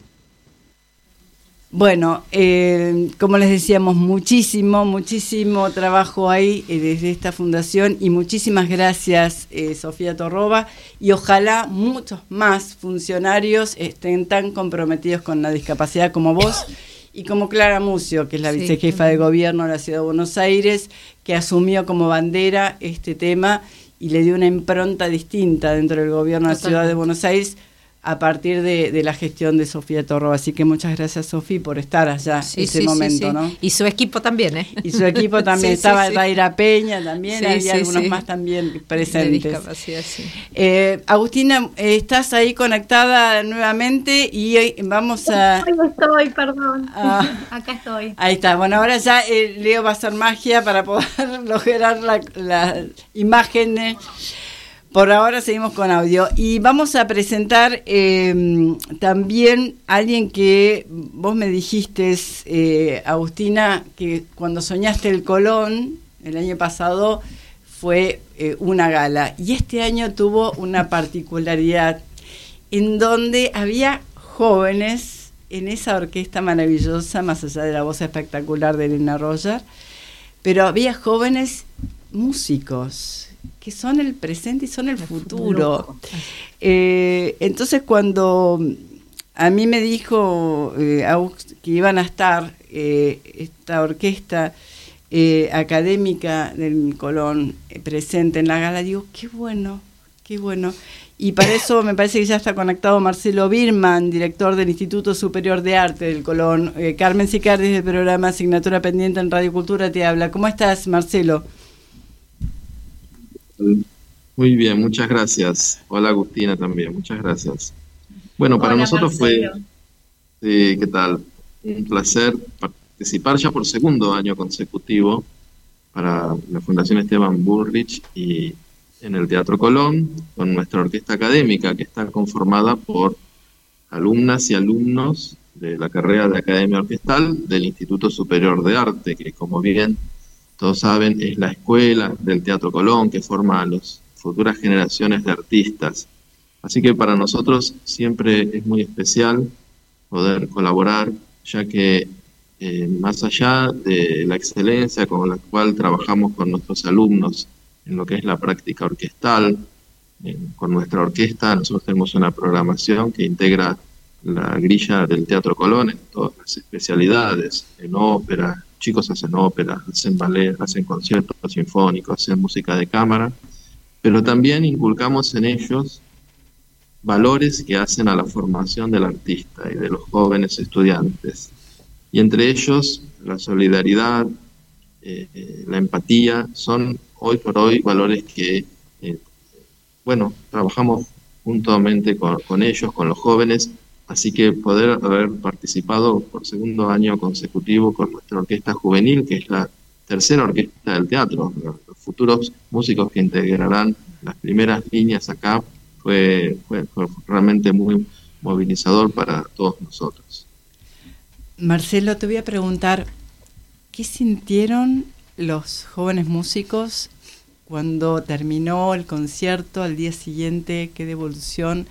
Bueno, eh, como les decíamos, muchísimo, muchísimo trabajo ahí eh, desde esta fundación, y muchísimas gracias, eh, Sofía Torroba, y ojalá muchos más funcionarios estén tan comprometidos con la discapacidad como vos y como Clara Mucio, que es la sí, vicejefa de gobierno de la Ciudad de Buenos Aires, que asumió como bandera este tema y le dio una impronta distinta dentro del gobierno de la Ciudad de Buenos Aires a partir de, de la gestión de Sofía Torroba. Así que muchas gracias, Sofía, por estar allá sí, ese sí, momento, sí, sí. ¿no? Y su equipo también, ¿eh? Y su equipo también. sí, Estaba sí, sí. Daira Peña también, sí, había sí, algunos sí. más también presentes. De discapacidad, sí. Eh, Agustina, eh, estás ahí conectada nuevamente y eh, vamos a... Ahí estoy, perdón. Ah. Acá estoy. Ahí está. Bueno, ahora ya eh, Leo va a hacer magia para poder lograr la, la imagen. Eh. Por ahora seguimos con audio y vamos a presentar eh, también a alguien que vos me dijiste, eh, Agustina, que cuando soñaste el Colón el año pasado fue eh, una gala, y este año tuvo una particularidad en donde había jóvenes en esa orquesta maravillosa, más allá de la voz espectacular de Elena Roger, pero había jóvenes músicos que son el presente y son el futuro. Eh, entonces, cuando a mí me dijo eh, que iban a estar eh, esta orquesta eh, académica del Colón eh, presente en la gala, digo, qué bueno, qué bueno. Y para eso me parece que ya está conectado Marcelo Birman, director del Instituto Superior de Arte del Colón. Eh, Carmen Sicardi, del programa Asignatura Pendiente en Radio Cultura, te habla. ¿Cómo estás, Marcelo? Muy bien, muchas gracias. Hola, Agustina, también, muchas gracias. Bueno, para Hola, nosotros Marcelo. fue, sí, ¿qué tal? Un placer participar ya por segundo año consecutivo para la Fundación Esteban Burrich y en el Teatro Colón, con nuestra orquesta académica, que está conformada por alumnas y alumnos de la carrera de Academia Orquestal del Instituto Superior de Arte, que, como bien todos saben, es la escuela del Teatro Colón que forma a las futuras generaciones de artistas. Así que para nosotros siempre es muy especial poder colaborar, ya que eh, más allá de la excelencia con la cual trabajamos con nuestros alumnos en lo que es la práctica orquestal, eh, con nuestra orquesta nosotros tenemos una programación que integra la grilla del Teatro Colón en todas las especialidades, en ópera. Chicos hacen ópera, hacen ballet, hacen conciertos sinfónicos, hacen música de cámara, pero también inculcamos en ellos valores que hacen a la formación del artista y de los jóvenes estudiantes. Y entre ellos, la solidaridad, eh, la empatía, son hoy por hoy valores que, eh, bueno, trabajamos juntamente con, con ellos, con los jóvenes, así que poder haber participado por segundo año consecutivo con nuestra orquesta juvenil, que es la tercera orquesta del teatro, los futuros músicos que integrarán las primeras líneas acá, fue, fue, fue realmente muy movilizador para todos nosotros. Marcelo, te voy a preguntar, ¿qué sintieron los jóvenes músicos cuando terminó el concierto al día siguiente? ¿Qué devolución?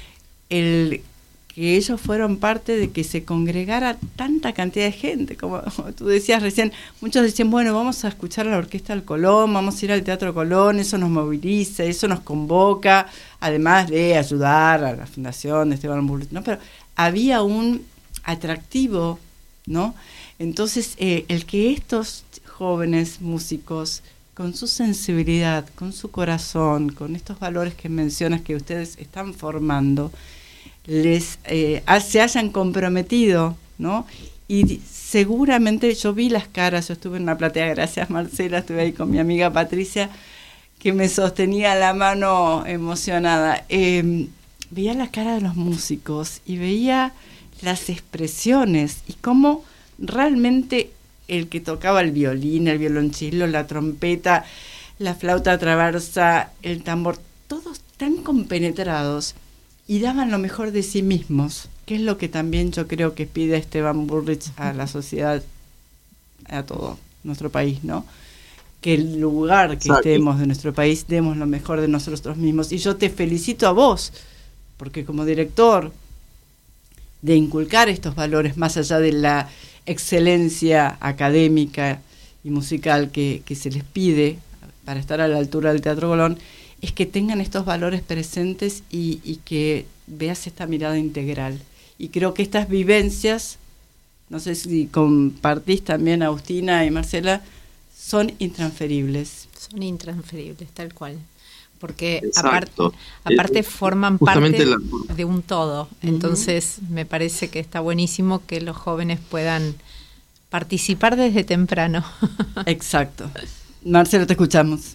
El que ellos fueron parte de que se congregara tanta cantidad de gente, como tú decías recién, muchos decían, bueno, vamos a escuchar a la Orquesta del Colón, vamos a ir al Teatro Colón, eso nos moviliza, eso nos convoca, además de ayudar a la Fundación de Esteban Burrich, ¿no? Pero había un atractivo, ¿no? Entonces, eh, el que estos jóvenes músicos, con su sensibilidad, con su corazón, con estos valores que mencionas que ustedes están formando, les eh, se hayan comprometido, ¿no? Y seguramente yo vi las caras, yo estuve en una platea, gracias Marcela, estuve ahí con mi amiga Patricia, que me sostenía la mano emocionada. Eh, veía la cara de los músicos y veía las expresiones y cómo realmente el que tocaba el violín, el violonchelo, la trompeta, la flauta traversa, el tambor, todos tan compenetrados y daban lo mejor de sí mismos, que es lo que también yo creo que pide Esteban Burrich a la sociedad, a todo nuestro país, ¿no? Que el lugar que Exacto. estemos de nuestro país demos lo mejor de nosotros mismos. Y yo te felicito a vos, porque como director, de inculcar estos valores más allá de la excelencia académica y musical que, que se les pide para estar a la altura del Teatro Colón, es que tengan estos valores presentes y, y que veas esta mirada integral. Y creo que estas vivencias, no sé si compartís también, Agustina y Marcela, son intransferibles. Son intransferibles, tal cual. Porque Exacto. aparte, aparte eh, forman parte la... de un todo. Entonces uh-huh. me parece que está buenísimo que los jóvenes puedan participar desde temprano. Exacto. Marcelo, te escuchamos.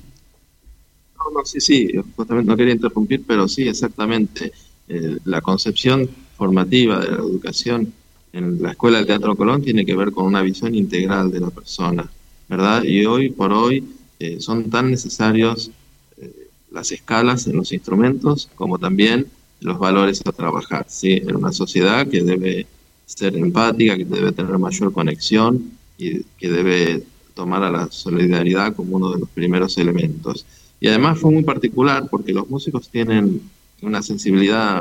No, no, sí, sí, justamente no quería interrumpir, pero sí, exactamente. Eh, la concepción formativa de la educación en la Escuela del Teatro Colón tiene que ver con una visión integral de la persona, ¿verdad? Y hoy por hoy eh, son tan necesarios eh, las escalas en los instrumentos como también los valores a trabajar, ¿sí? En una sociedad que debe ser empática, que debe tener mayor conexión y que debe tomar a la solidaridad como uno de los primeros elementos. Y además fue muy particular porque los músicos tienen una sensibilidad,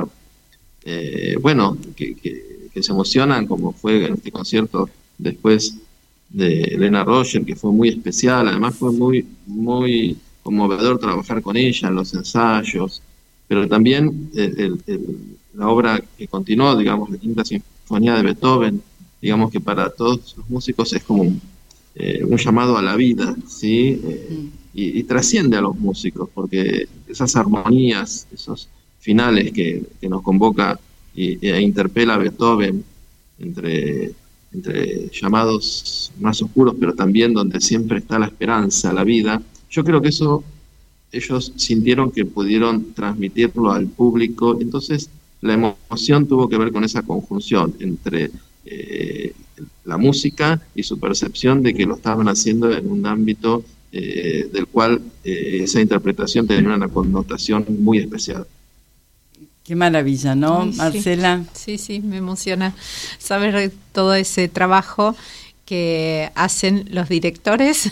eh, bueno, que, que, que se emocionan, como fue en este concierto después de Elena Roger, que fue muy especial. Además fue muy, muy conmovedor trabajar con ella en los ensayos, pero también el, el, el, la obra que continuó, digamos, la Quinta Sinfonía de Beethoven, digamos que para todos los músicos es como un, eh, un llamado a la vida, ¿sí? Eh, mm. y, y trasciende a los músicos, porque esas armonías, esos finales que, que nos convoca y, e interpela a Beethoven entre, entre llamados más oscuros, pero también donde siempre está la esperanza, la vida. Yo creo que eso ellos sintieron que pudieron transmitirlo al público, entonces la emoción tuvo que ver con esa conjunción entre eh, la música y su percepción de que lo estaban haciendo en un ámbito eh, del cual eh, esa interpretación tenía una connotación muy especial. Qué maravilla, ¿no, Ay, Marcela? Sí, sí, sí, me emociona saber todo ese trabajo que hacen los directores,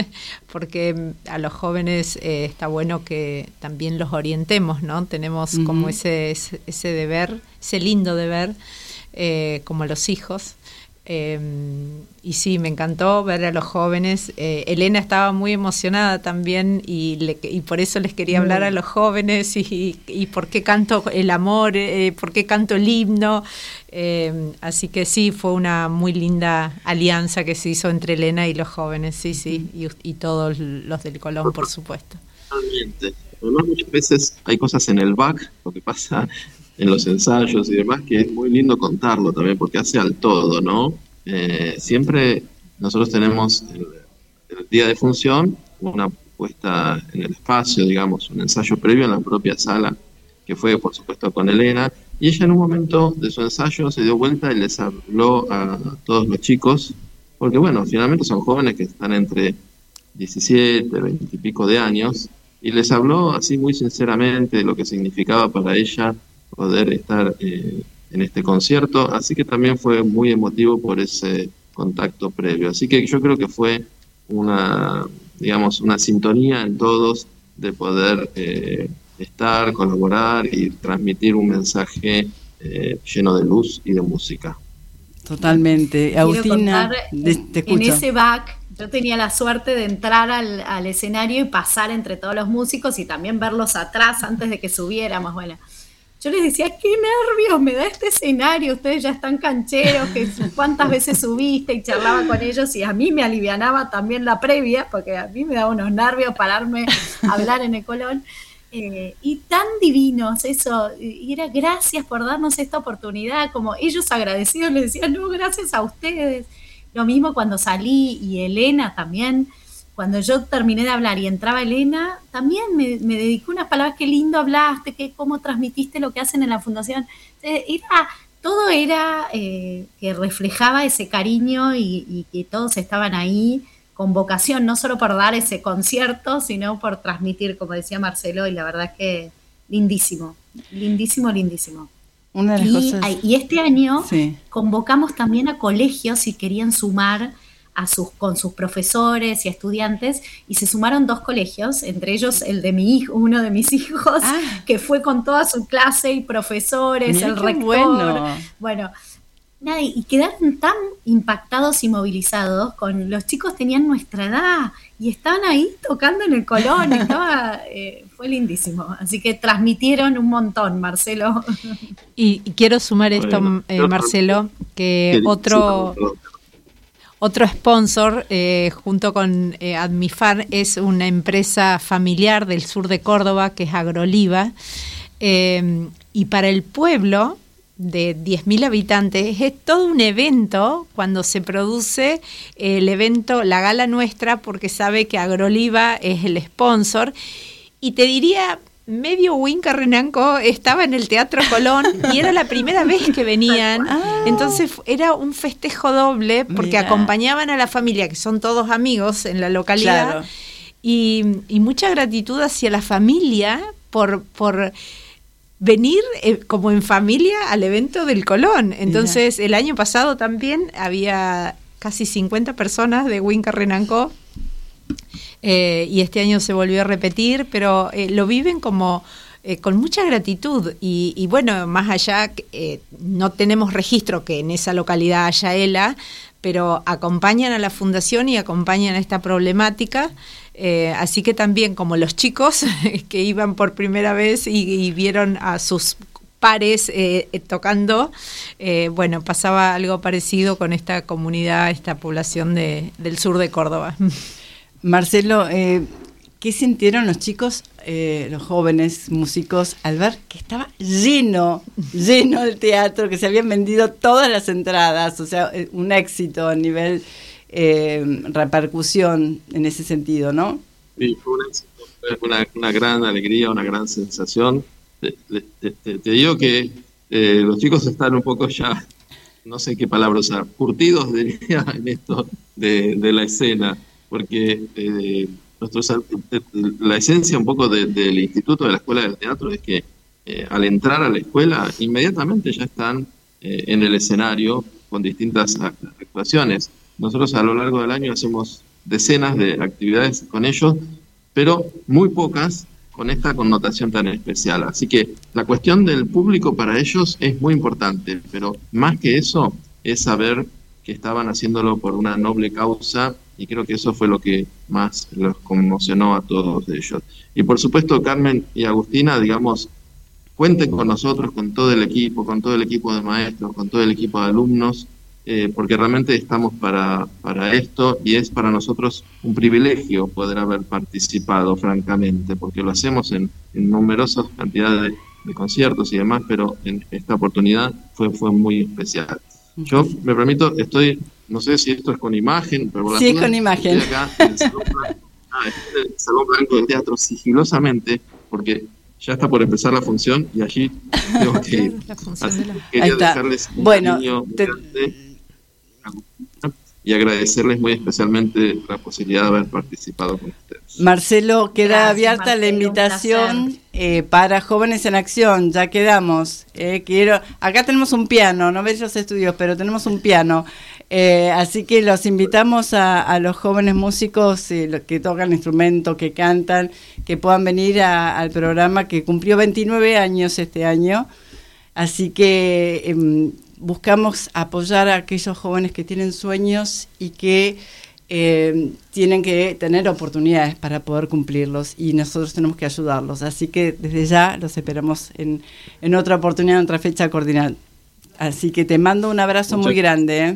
porque a los jóvenes eh, está bueno que también los orientemos, ¿no? Tenemos uh-huh. como ese, ese, ese deber, ese lindo deber, eh, como los hijos. Eh, y sí, me encantó ver a los jóvenes. Eh, Elena estaba muy emocionada también y, le, y por eso les quería hablar mm. a los jóvenes y, y por qué canto el amor, eh, por qué canto el himno. Eh, así que sí, fue una muy linda alianza que se hizo entre Elena y los jóvenes, sí, sí, y, y todos los del Colón, por supuesto. Totalmente. Además, muchas veces hay cosas en el back, lo que pasa en los ensayos y demás, que es muy lindo contarlo también, porque hace al todo, ¿no? Eh, siempre nosotros tenemos el, el día de función una puesta en el espacio, digamos, un ensayo previo en la propia sala, que fue por supuesto con Elena, y ella en un momento de su ensayo se dio vuelta y les habló a todos los chicos, porque bueno, finalmente son jóvenes que están entre diecisiete, veinte y pico de años, y les habló así muy sinceramente de lo que significaba para ella poder estar eh, en este concierto, así que también fue muy emotivo por ese contacto previo. Así que yo creo que fue una, digamos, una sintonía en todos de poder eh, estar, colaborar y transmitir un mensaje eh, lleno de luz y de música. Totalmente. Agustina, contar, te escucho. En ese back yo tenía la suerte de entrar al, al escenario y pasar entre todos los músicos y también verlos atrás antes de que subiéramos. Bueno, yo les decía, qué nervios me da este escenario, ustedes ya están cancheros, que cuántas veces subiste, y charlaba con ellos, y a mí me alivianaba también la previa, porque a mí me daba unos nervios pararme a hablar en el Colón. Eh, y tan divinos eso, y era gracias por darnos esta oportunidad, como ellos agradecidos les decían, no, gracias a ustedes. Lo mismo cuando salí, y Elena también, cuando yo terminé de hablar y entraba Elena, también me, me dedicó unas palabras, qué lindo hablaste, qué, cómo transmitiste lo que hacen en la fundación. Entonces, era, todo era eh, que reflejaba ese cariño y, y que todos estaban ahí con vocación, no solo por dar ese concierto, sino por transmitir, como decía Marcelo, y la verdad es que lindísimo, lindísimo, lindísimo. Una de las y, cosas... y este año sí. convocamos también a colegios si querían sumar a sus, con sus profesores y estudiantes, y se sumaron dos colegios, entre ellos el de mi hijo, uno de mis hijos, ah. que fue con toda su clase y profesores, Mirá el rector, bueno, bueno nada, y quedaron tan impactados y movilizados, con los chicos tenían nuestra edad y estaban ahí tocando en el Colón, estaba, eh, fue lindísimo, así que transmitieron un montón, Marcelo. Y, y quiero sumar esto, bueno, eh, Marcelo, que otro... Otro sponsor, eh, junto con eh, Admifar, es una empresa familiar del sur de Córdoba, que es Agroliva, eh, y para el pueblo de diez mil habitantes es todo un evento cuando se produce el evento, la gala nuestra, porque sabe que Agroliva es el sponsor, y te diría... medio Huinca Renanco estaba en el Teatro Colón y era la primera vez que venían, ah. entonces era un festejo doble porque Mira. acompañaban a la familia, que son todos amigos en la localidad, claro. y, y mucha gratitud hacia la familia por, por venir eh, como en familia al evento del Colón. Entonces Mira. el año pasado también había casi cincuenta personas de Huinca Renanco. Eh, y este año se volvió a repetir, pero eh, lo viven como eh, con mucha gratitud y, y bueno, más allá, eh, no tenemos registro que en esa localidad haya E L A, pero acompañan a la fundación y acompañan a esta problemática, eh, así que también como los chicos que iban por primera vez y, y vieron a sus pares eh, tocando, eh, bueno, pasaba algo parecido con esta comunidad, esta población de, del sur de Córdoba. Marcelo, eh, ¿qué sintieron los chicos, eh, los jóvenes músicos, al ver que estaba lleno, lleno el teatro, que se habían vendido todas las entradas? O sea, un éxito a nivel eh, repercusión en ese sentido, ¿no? Sí, fue un éxito, fue una, una gran alegría, una gran sensación. Te, te, te, te digo que eh, los chicos están un poco ya, no sé qué palabra usar, curtidos, diría, en esto de, de la escena. Porque eh, nuestros, la esencia un poco de, del Instituto de la Escuela del Teatro es que eh, al entrar a la escuela inmediatamente ya están eh, en el escenario con distintas actuaciones. Nosotros a lo largo del año hacemos decenas de actividades con ellos, pero muy pocas con esta connotación tan especial. Así que la cuestión del público para ellos es muy importante, pero más que eso es saber que estaban haciéndolo por una noble causa, y creo que eso fue lo que más los conmocionó a todos ellos. Y por supuesto, Carmen y Agustina, digamos, cuenten con nosotros, con todo el equipo, con todo el equipo de maestros, con todo el equipo de alumnos, eh, porque realmente estamos para, para esto, y es para nosotros un privilegio poder haber participado, francamente, porque lo hacemos en, en numerosas cantidades de, de conciertos y demás, pero en esta oportunidad fue, fue muy especial. Yo me permito, estoy, no sé si esto es con imagen, pero sí, es con imagen. Estoy acá en el celular, Ah, estoy en el Salón Blanco del Teatro sigilosamente, porque ya está por empezar la función y allí tengo que ir. Así que quería dejarles un bueno, cariño te... grande y agradecerles muy especialmente la posibilidad de haber participado con ustedes. Marcelo, queda Gracias, abierta Marcelo, la invitación eh, para Jóvenes en Acción, ya quedamos. Eh, quiero, acá tenemos un piano, no ves los estudios, pero tenemos un piano. Eh, así que los invitamos a, a los jóvenes músicos eh, los que tocan instrumento, que cantan, que puedan venir a, al programa que cumplió veintinueve años este año. Así que eh, buscamos apoyar a aquellos jóvenes que tienen sueños y que eh, tienen que tener oportunidades para poder cumplirlos, y nosotros tenemos que ayudarlos. Así que desde ya los esperamos en, en otra oportunidad, en otra fecha coordinada. Así que te mando un abrazo Muchas muy grande. ¿eh?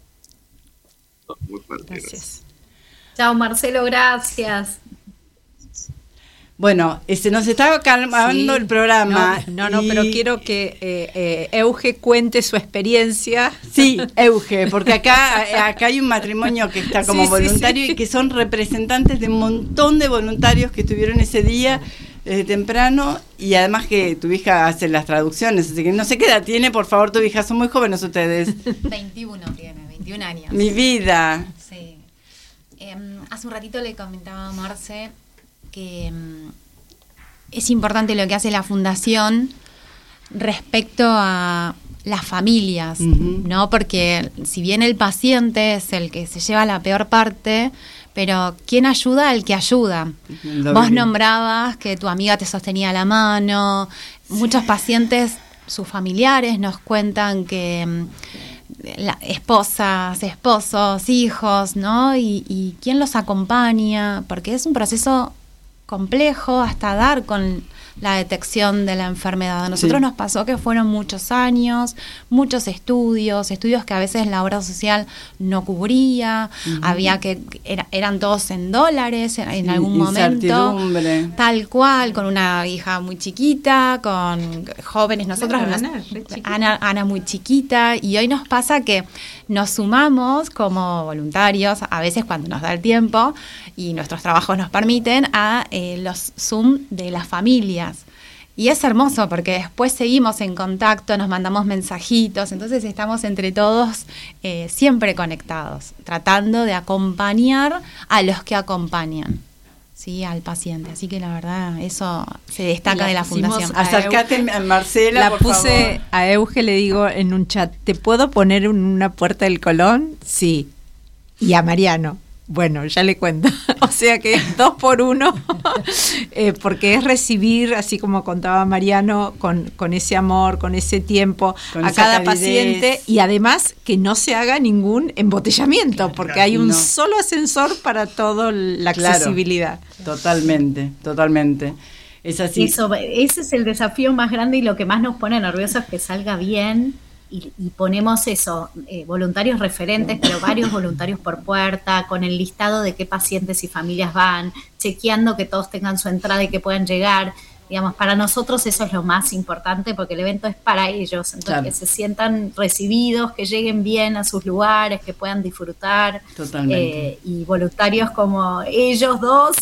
Muy fuerte, gracias. gracias. Chao, Marcelo, gracias. Bueno, se nos está acabando sí, el programa. No, no, no, pero quiero que eh, eh, Euge cuente su experiencia. Sí, Euge, porque acá, acá hay un matrimonio que está como sí, voluntario sí, sí. y que son representantes de un montón de voluntarios que estuvieron ese día desde temprano, y además que tu hija hace las traducciones, así que no sé qué edad tiene, por favor, tu hija, son muy jóvenes ustedes. veintiuno tiene, veintiún años. Mi vida. Sí. Eh, hace un ratito le comentaba a Marce que um, es importante lo que hace la fundación respecto a las familias, uh-huh. ¿no? Porque si bien el paciente es el que se lleva la peor parte, pero ¿quién ayuda? El que ayuda. Lo Vos bien. nombrabas que tu amiga te sostenía la mano. Sí. Muchos pacientes, sus familiares nos cuentan que um, la, esposas, esposos, hijos, ¿no? Y, y quién los acompaña, porque es un proceso complejo hasta dar con la detección de la enfermedad. A nosotros sí. nos pasó que fueron muchos años, muchos estudios, estudios que a veces la obra social no cubría, uh-huh. había que, era, eran todos en dólares en, en sí, algún momento, tal cual, con una hija muy chiquita, con jóvenes, nosotros, claro, nos, Ana, Ana, Ana muy chiquita, y hoy nos pasa que nos sumamos como voluntarios, a veces cuando nos da el tiempo y nuestros trabajos nos permiten, a eh, los Zoom de las familias. Y es hermoso porque después seguimos en contacto, nos mandamos mensajitos, entonces estamos entre todos eh, siempre conectados, tratando de acompañar a los que acompañan, ¿sí? Al paciente. Así que la verdad, eso se destaca de la fundación. Acércate, Marcela, la por puse favor. A Euge, le digo en un chat, ¿te puedo poner en una puerta del Colón? Sí. Y a Mariano. Bueno, ya le cuento. O sea que es dos por uno, eh, porque es recibir, así como contaba Mariano, con, con ese amor, con ese tiempo, con a cada calidez. Paciente, y además que no se haga ningún embotellamiento, porque claro, hay un no. solo ascensor para toda la accesibilidad. Claro, totalmente, totalmente. Es así. Eso, ese es el desafío más grande, y lo que más nos pone nerviosos es que salga bien. Y, y ponemos eso, eh, voluntarios referentes, pero varios voluntarios por puerta, con el listado de qué pacientes y familias van, chequeando que todos tengan su entrada y que puedan llegar. Digamos, para nosotros eso es lo más importante, porque el evento es para ellos, entonces claro. que se sientan recibidos, que lleguen bien a sus lugares, que puedan disfrutar. Totalmente. Eh, y voluntarios como ellos dos,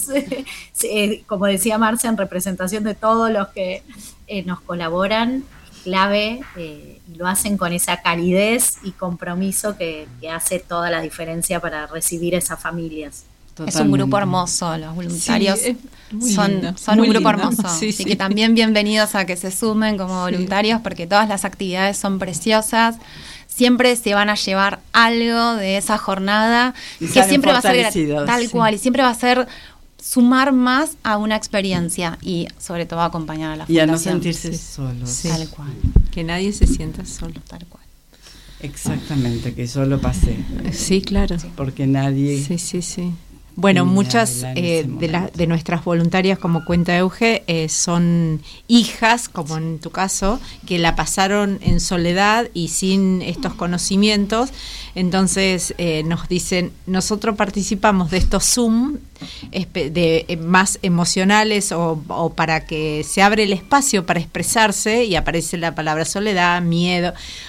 eh, como decía Marcia, en representación de todos los que eh, nos colaboran, clave, eh, y lo hacen con esa calidez y compromiso que, que hace toda la diferencia para recibir esas familias. Totalmente. Es un grupo hermoso, los voluntarios sí, son, lindo, son un grupo lindo. hermoso, sí, así sí. que también bienvenidos a que se sumen como voluntarios, sí. porque todas las actividades son preciosas. Siempre se van a llevar algo de esa jornada, y que siempre va a ser tal sí. cual, y siempre va a ser sumar más a una experiencia, y sobre todo acompañar a la fundación. Y a no sentirse sí. solos. Sí. Tal cual. Que nadie se sienta solo. Tal cual. Exactamente, que yo lo pasé. Sí, claro. Porque nadie... Sí, sí, sí. Bueno, muchas eh, de, la, de nuestras voluntarias, como cuenta Euge, eh, son hijas, como en tu caso, que la pasaron en soledad y sin estos conocimientos. Entonces eh, nos dicen, nosotros participamos de estos Zoom de, de más emocionales o, o para que se abre el espacio para expresarse, y aparece la palabra soledad, miedo.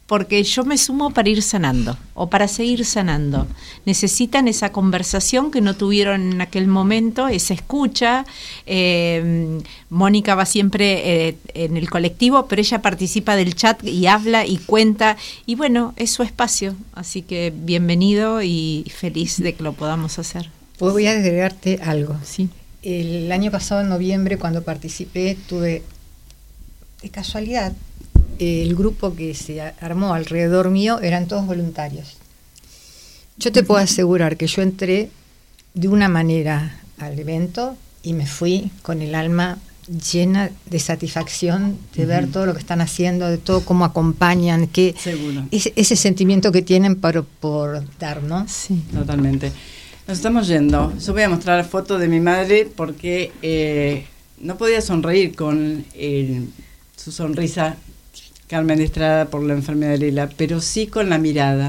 porque yo me sumo para ir sanando o para seguir sanando. Necesitan esa conversación que no tuvieron en aquel momento, esa escucha. Eh, Mónica va siempre eh, en el colectivo, pero ella participa del chat y habla y cuenta. Y bueno, es su espacio. Así que bienvenido y feliz de que lo podamos hacer. Pues voy a agregarte algo. Sí. El año pasado, en noviembre, cuando participé, tuve de casualidad, el grupo que se armó alrededor mío eran todos voluntarios. Yo te puedo asegurar que yo entré de una manera al evento y me fui con el alma llena de satisfacción de uh-huh. ver todo lo que están haciendo, de todo cómo acompañan, que ese, ese sentimiento que tienen por, por dar, ¿no? Sí, totalmente. Nos estamos yendo. Yo voy a mostrar la foto de mi madre porque eh, no podía sonreír con el, su sonrisa, Carmen Estrada, por la enfermedad de Lela, pero sí con la mirada.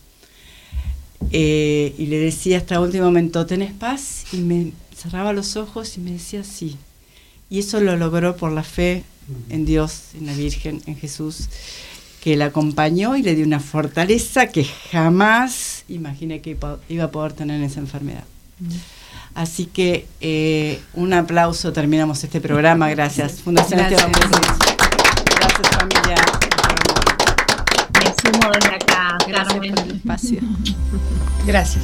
Eh, y le decía hasta el último momento, ¿tenés paz? Y me cerraba los ojos y me decía sí. Y eso lo logró por la fe en Dios, en la Virgen, en Jesús, que la acompañó y le dio una fortaleza que jamás imaginé que iba a poder tener en esa enfermedad. Así que eh, un aplauso, terminamos este programa. Gracias. Fundación Esteban Burrich. Gracias, familia. Me sumo desde acá. Gracias Carmen. por el espacio. Gracias.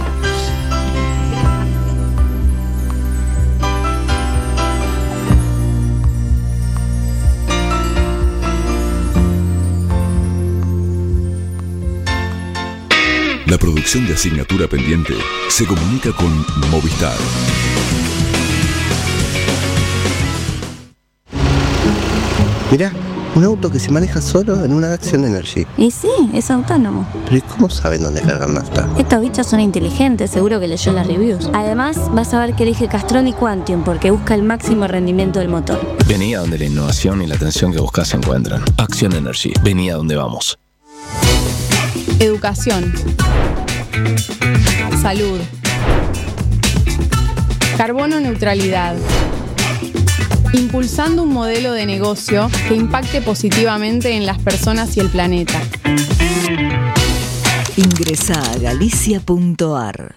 La producción de Asignatura Pendiente se comunica con Movistar. Mirá, un auto que se maneja solo en una Action Energy. Y sí, es autónomo. Pero ¿y cómo saben dónde cargar nafta? Estos bichos son inteligentes, seguro que leyó las reviews. Además, vas a ver que elige Castrol y Quantium porque busca el máximo rendimiento del motor. Vení a donde la innovación y la atención que buscas se encuentran. Action Energy. Vení a donde vamos. Educación. Salud. Carbono neutralidad. Impulsando un modelo de negocio que impacte positivamente en las personas y el planeta. Ingresa a galicia punto ar.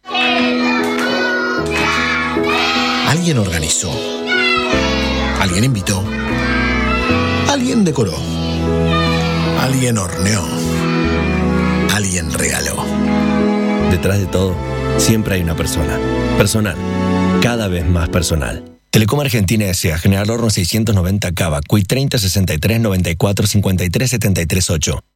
Alguien organizó. Alguien invitó. Alguien decoró. Alguien horneó. Alguien regaló. Detrás de todo, siempre hay una persona. Personal. Cada vez más personal. Telecom Argentina S A General Horno seiscientos noventa Cava, Q I treinta sesenta y tres noventa y cuatro cincuenta y tres setenta y tres ocho.